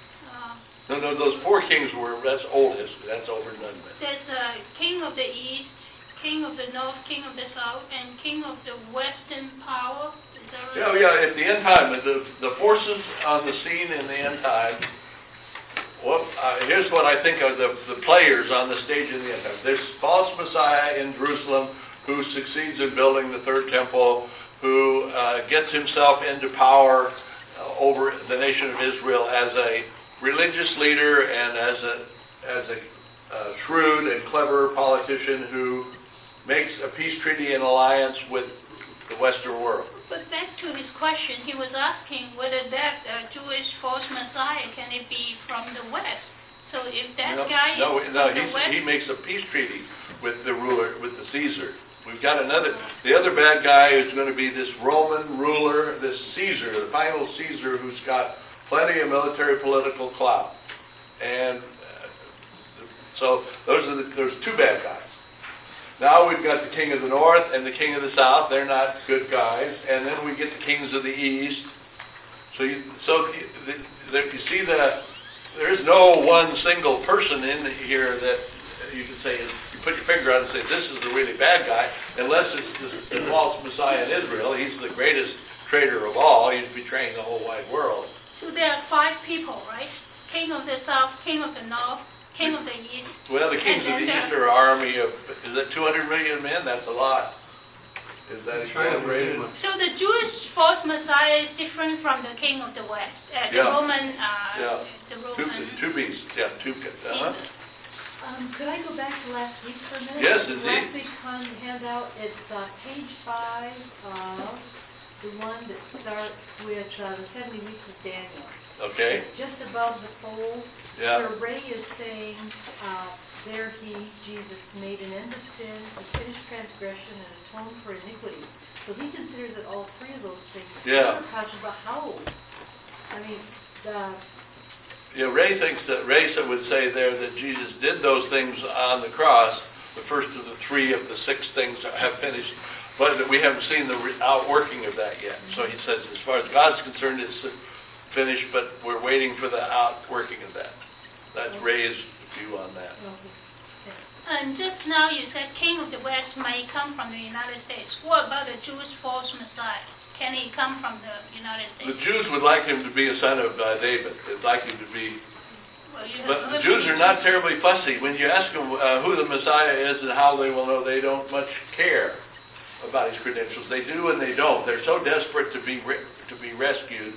Speaker 1: No, those 4 kings that's old history. That's over and done with.
Speaker 3: There's a king of the east, king of the north, king of the south, and king of the western power. Is that right?
Speaker 1: Yeah, at the end time, the forces on the scene in the end time. Well, here's what I think of the players on the stage in the end time. There's false Messiah in Jerusalem who succeeds in building the third temple, who gets himself into power over the nation of Israel as a religious leader and as a shrewd and clever politician who makes a peace treaty and alliance with the Western world.
Speaker 3: But back to his question, he was asking whether that Jewish false Messiah, can it be from the West? So if that guy is from the West...
Speaker 1: he makes a peace treaty with the ruler, with the Caesar. We've got the other bad guy is going to be this Roman ruler, this Caesar, the final Caesar, who's got plenty of military political clout. And so there's 2 bad guys. Now we've got the king of the north and the king of the south. They're not good guys. And then we get the kings of the east. So you see that there is no one single person in here that you can say, you put your finger on and say, this is the really bad guy, unless it's the false Messiah in Israel. He's the greatest traitor of all. He's betraying the whole wide world.
Speaker 3: So there are 5 people, right? King of the south, king of the north, king of the east.
Speaker 1: Well, the kings of the east are an army of, is that 200 million men? That's a lot. Is that exaggerated?
Speaker 3: So the Jewish false Messiah is different from the king of the west, the Roman. The Roman.
Speaker 1: Two beasts. Yeah, 2.
Speaker 3: Jesus.
Speaker 11: Could I go back to last week for a minute?
Speaker 1: Yes, indeed.
Speaker 11: Last week's handout, it's page 5 of the one that starts with the 70 weeks of Daniel.
Speaker 1: Okay.
Speaker 11: Just above the fold,
Speaker 1: Yeah.
Speaker 11: where Ray is saying, there he, Jesus, made an end of sin, a finished transgression, and atoned for iniquity. So he considers that all three of those things.
Speaker 1: Yeah.
Speaker 11: Talking about how, I mean, the
Speaker 1: Yeah, Ray thinks that would say there that Jesus did those things on the cross. The first of the three of the six things have finished, but that we haven't seen the outworking of that yet. So he says, as far as God's concerned, it's finished, but we're waiting for the outworking of that. That's Ray's view on that.
Speaker 3: And just now you said King of the West might come from the United States. What about the Jewish false Messiah? Can he come from the United States?
Speaker 1: The Jews would like him to be a son of David. They'd like him to be. But the Jews are not terribly fussy. When you ask them who the Messiah is and how they will know, they don't much care about his credentials. They do and they don't. They're so desperate to be rescued.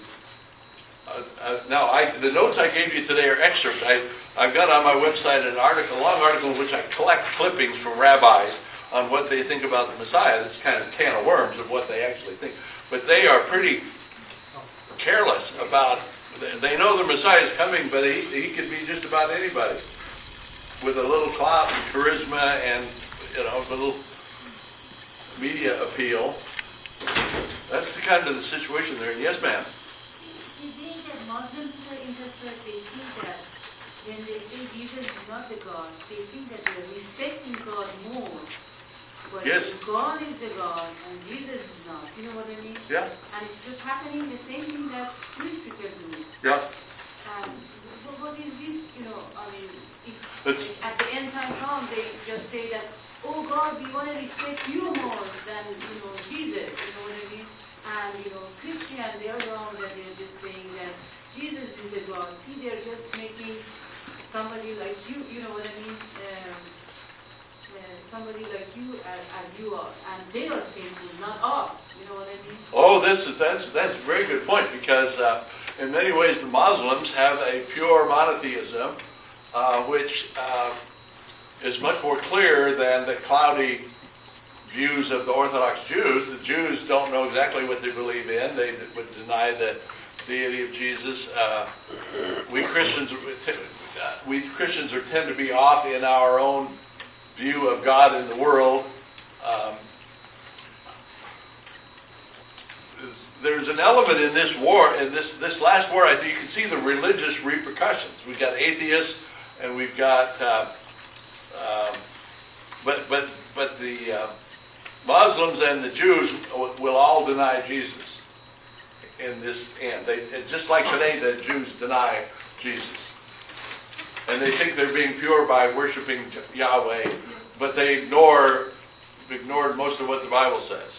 Speaker 1: Now, the notes I gave you today are excerpts. I've got on my website an article, a long article in which I collect clippings from rabbis on what they think about the Messiah. It's kind of a can of worms of what they actually think. But they are pretty careless about. They know the Messiah is coming, but he could be just about anybody with a little clout and charisma and a little media appeal. That's the kind of the situation they're in. Yes, ma'am.
Speaker 12: Do you think that Muslims interpret, they think that when they say Jesus is not the God, they think that they're respecting God more. But
Speaker 1: Yes.
Speaker 12: God is the God and Jesus is not. You know what I mean?
Speaker 1: Yeah.
Speaker 12: And it's just happening the same thing that Jewish people do.
Speaker 1: Yeah.
Speaker 12: And what is this, I mean, if at the end time comes, they just say that, oh God, we want to respect you more than, Jesus, you know what I mean? And, Christian, they're wrong that they're just saying that Jesus is the God. See, they're just making somebody like you, you know what I mean? Somebody like you as you are. And they are sinful, not us. You know what I mean?
Speaker 1: Oh, that's a very good point, because in many ways the Muslims have a pure monotheism, which is much more clear than the cloudy views of the Orthodox Jews. The Jews don't know exactly what they believe in. They would deny the deity of Jesus. We Christians tend to be off in our own view of God in the world. There's an element in this war, in this last war. I think you can see the religious repercussions. We've got atheists, and we've got, but the Muslims and the Jews will all deny Jesus in this end. Just like today, the Jews deny Jesus. And they think they're being pure by worshiping Yahweh, but they ignored most of what the Bible says.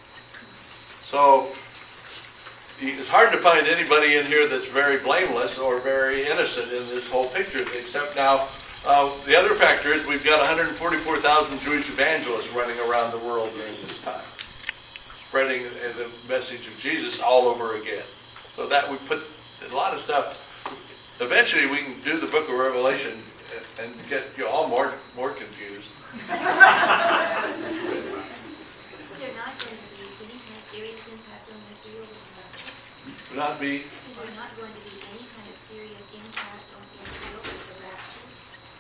Speaker 1: So it's hard to find anybody in here that's very blameless or very innocent in this whole picture, except now the other factor is we've got 144,000 Jewish evangelists running around the world during this time, spreading the message of Jesus all over again. So that we put a lot of stuff. Eventually, we can do the Book of Revelation and get you all more confused.
Speaker 8: They're not going to be any kind of serious impact on Israel with the rapture.
Speaker 1: Not be.
Speaker 8: Is there not going to be any kind of serious impact on Israel with the rapture?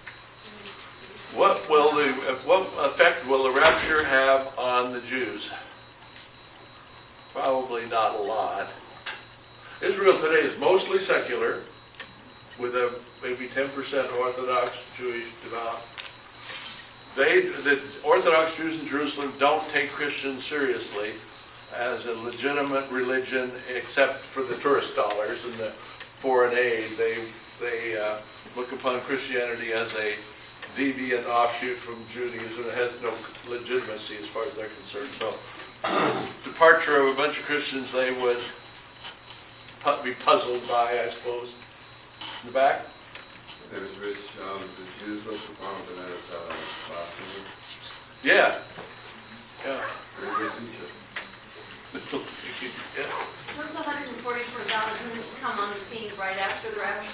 Speaker 1: What effect will the rapture have on the Jews? Probably not a lot. Israel today is mostly secular, with maybe 10% Orthodox Jewish devout. The Orthodox Jews in Jerusalem don't take Christians seriously as a legitimate religion, except for the tourist dollars and the foreign aid. They look upon Christianity as a deviant offshoot from Judaism. It has no legitimacy as far as they're concerned. So, departure of a bunch of Christians, they would be puzzled by, I suppose. In the back?
Speaker 13: That was Rich. The Jews look upon them as blasphemy.
Speaker 1: Yeah. Yeah.
Speaker 13: Very good teacher.
Speaker 1: Yeah.
Speaker 8: Those 144,000 come on the scene right after the rapture?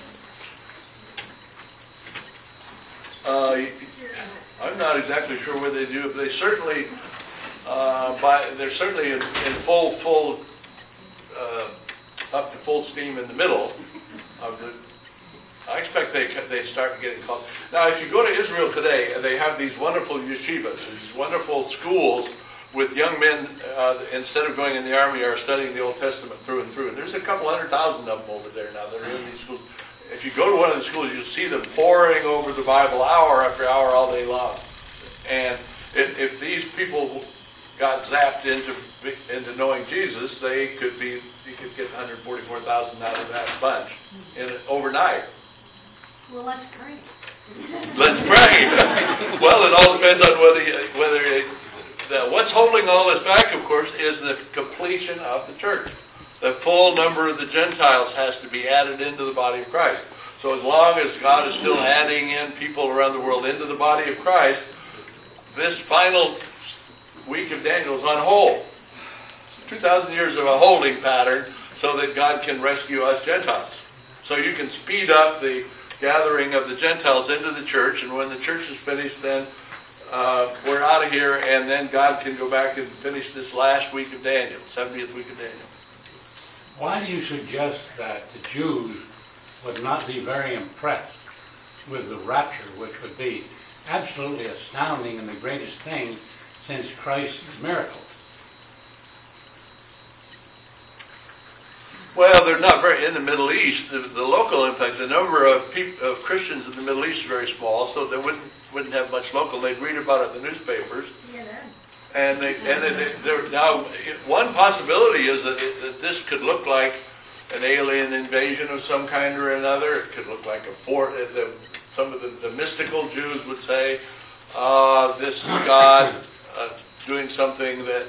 Speaker 1: I'm not exactly sure what they do. They certainly, they're certainly in full, up to full steam in the middle. I expect they start getting called. Now, if you go to Israel today, they have these wonderful yeshivas, these wonderful schools with young men, instead of going in the army, are studying the Old Testament through and through. And there's a couple 100,000 of them over there now that are in these schools. If you go to one of the schools, you'll see them poring over the Bible hour after hour all day long. And if these people got zapped into knowing Jesus, you could get 144,000 out of that bunch overnight.
Speaker 8: Well, let's pray.
Speaker 1: Let's pray. Well, it all depends on what's holding all this back, of course, is the completion of the church. The full number of the Gentiles has to be added into the body of Christ. So as long as God is still adding in people around the world into the body of Christ, this final week of Daniel is on hold. 2,000 years of a holding pattern so that God can rescue us Gentiles. So you can speed up the gathering of the Gentiles into the church, and when the church is finished, then we're out of here, and then God can go back and finish this last week of Daniel, 70th week of Daniel.
Speaker 14: Why do you suggest that the Jews would not be very impressed with the rapture, which would be absolutely astounding and the greatest thing since Christ's miracles?
Speaker 1: Well, they're not very in the Middle East. The local impact, the number of Christians in the Middle East is very small, so they wouldn't have much local. They'd read about it in the newspapers. And now, one possibility is that this could look like an alien invasion of some kind or another. It could look like some of the mystical Jews would say, this is God doing something that.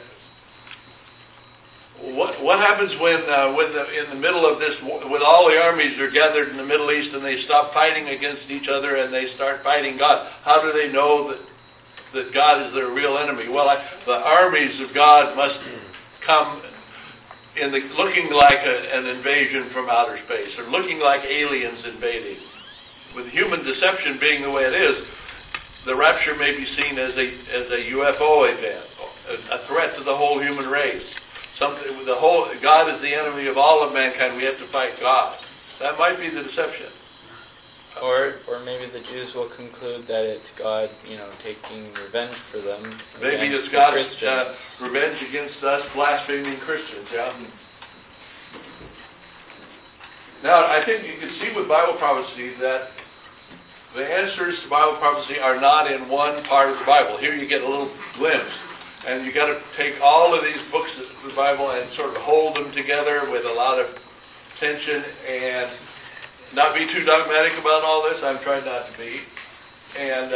Speaker 1: What happens when in the middle of this, when all the armies are gathered in the Middle East and they stop fighting against each other and they start fighting God? How do they know that God is their real enemy? Well, the armies of God must come looking like an invasion from outer space, or looking like aliens invading. With human deception being the way it is, the rapture may be seen as a UFO event, a threat to the whole human race. God is the enemy of all of mankind. We have to fight God. That might be the deception.
Speaker 15: Or maybe the Jews will conclude that it's God, taking revenge for them.
Speaker 1: Maybe it's God's revenge against us blaspheming Christians. Yeah. Now, I think you can see with Bible prophecy that the answers to Bible prophecy are not in one part of the Bible. Here you get a little glimpse. And you got to take all of these books of the Bible and sort of hold them together with a lot of tension and not be too dogmatic about all this. I'm trying not to be. And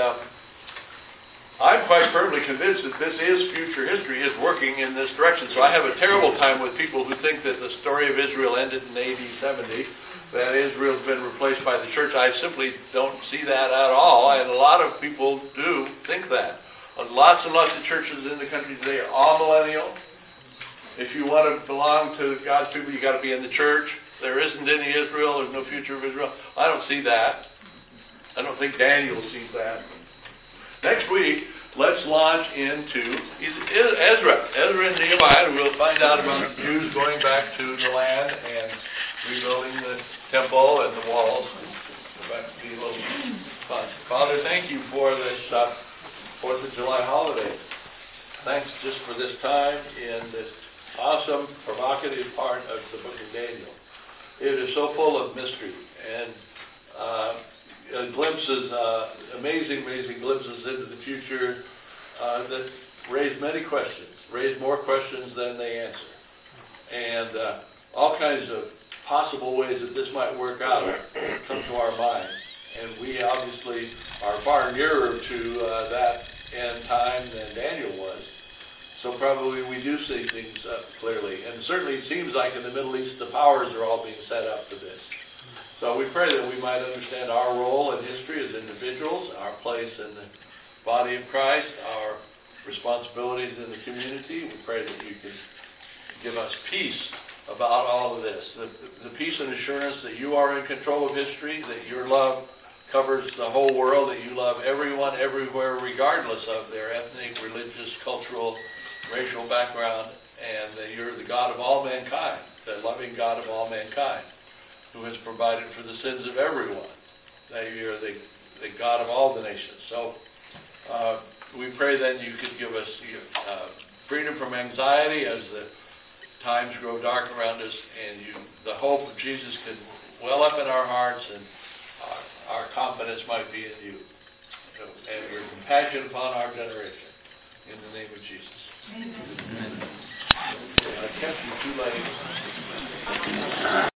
Speaker 1: I'm quite firmly convinced that this is future history, is working in this direction. So I have a terrible time with people who think that the story of Israel ended in AD 70, that Israel's been replaced by the church. I simply don't see that at all. And a lot of people do think that. Lots and lots of churches in the country today are all millennial. If you want to belong to God's people, you got to be in the church. There isn't any Israel. There's no future of Israel. I don't see that. I don't think Daniel sees that. Next week, let's launch into Ezra and Nehemiah, and we'll find out about the Jews going back to the land and rebuilding the temple and the walls. It'll be a little fun. Father, thank you for this 4th of July holiday. Thanks just for this time in this awesome, provocative part of the book of Daniel. It is so full of mystery and glimpses, amazing glimpses into the future that raise many questions, raise more questions than they answer. And all kinds of possible ways that this might work out come to our mind. And we obviously are far nearer to that end time than Daniel was. So probably we do see things clearly. And certainly it seems like in the Middle East the powers are all being set up for this. So we pray that we might understand our role in history as individuals, our place in the body of Christ, our responsibilities in the community. We pray that you can give us peace about all of this. The peace and assurance that you are in control of history, that your love covers the whole world, that you love everyone, everywhere, regardless of their ethnic, religious, cultural, racial background, and that you're the God of all mankind, the loving God of all mankind. who has provided for the sins of everyone. That you are the God of all the nations. So we pray then you could give us freedom from anxiety as the times grow dark around us, and the hope of Jesus could well up in our hearts, and our confidence might be in you. And your compassion upon our generation. In the name of Jesus. Amen. I kept you too late.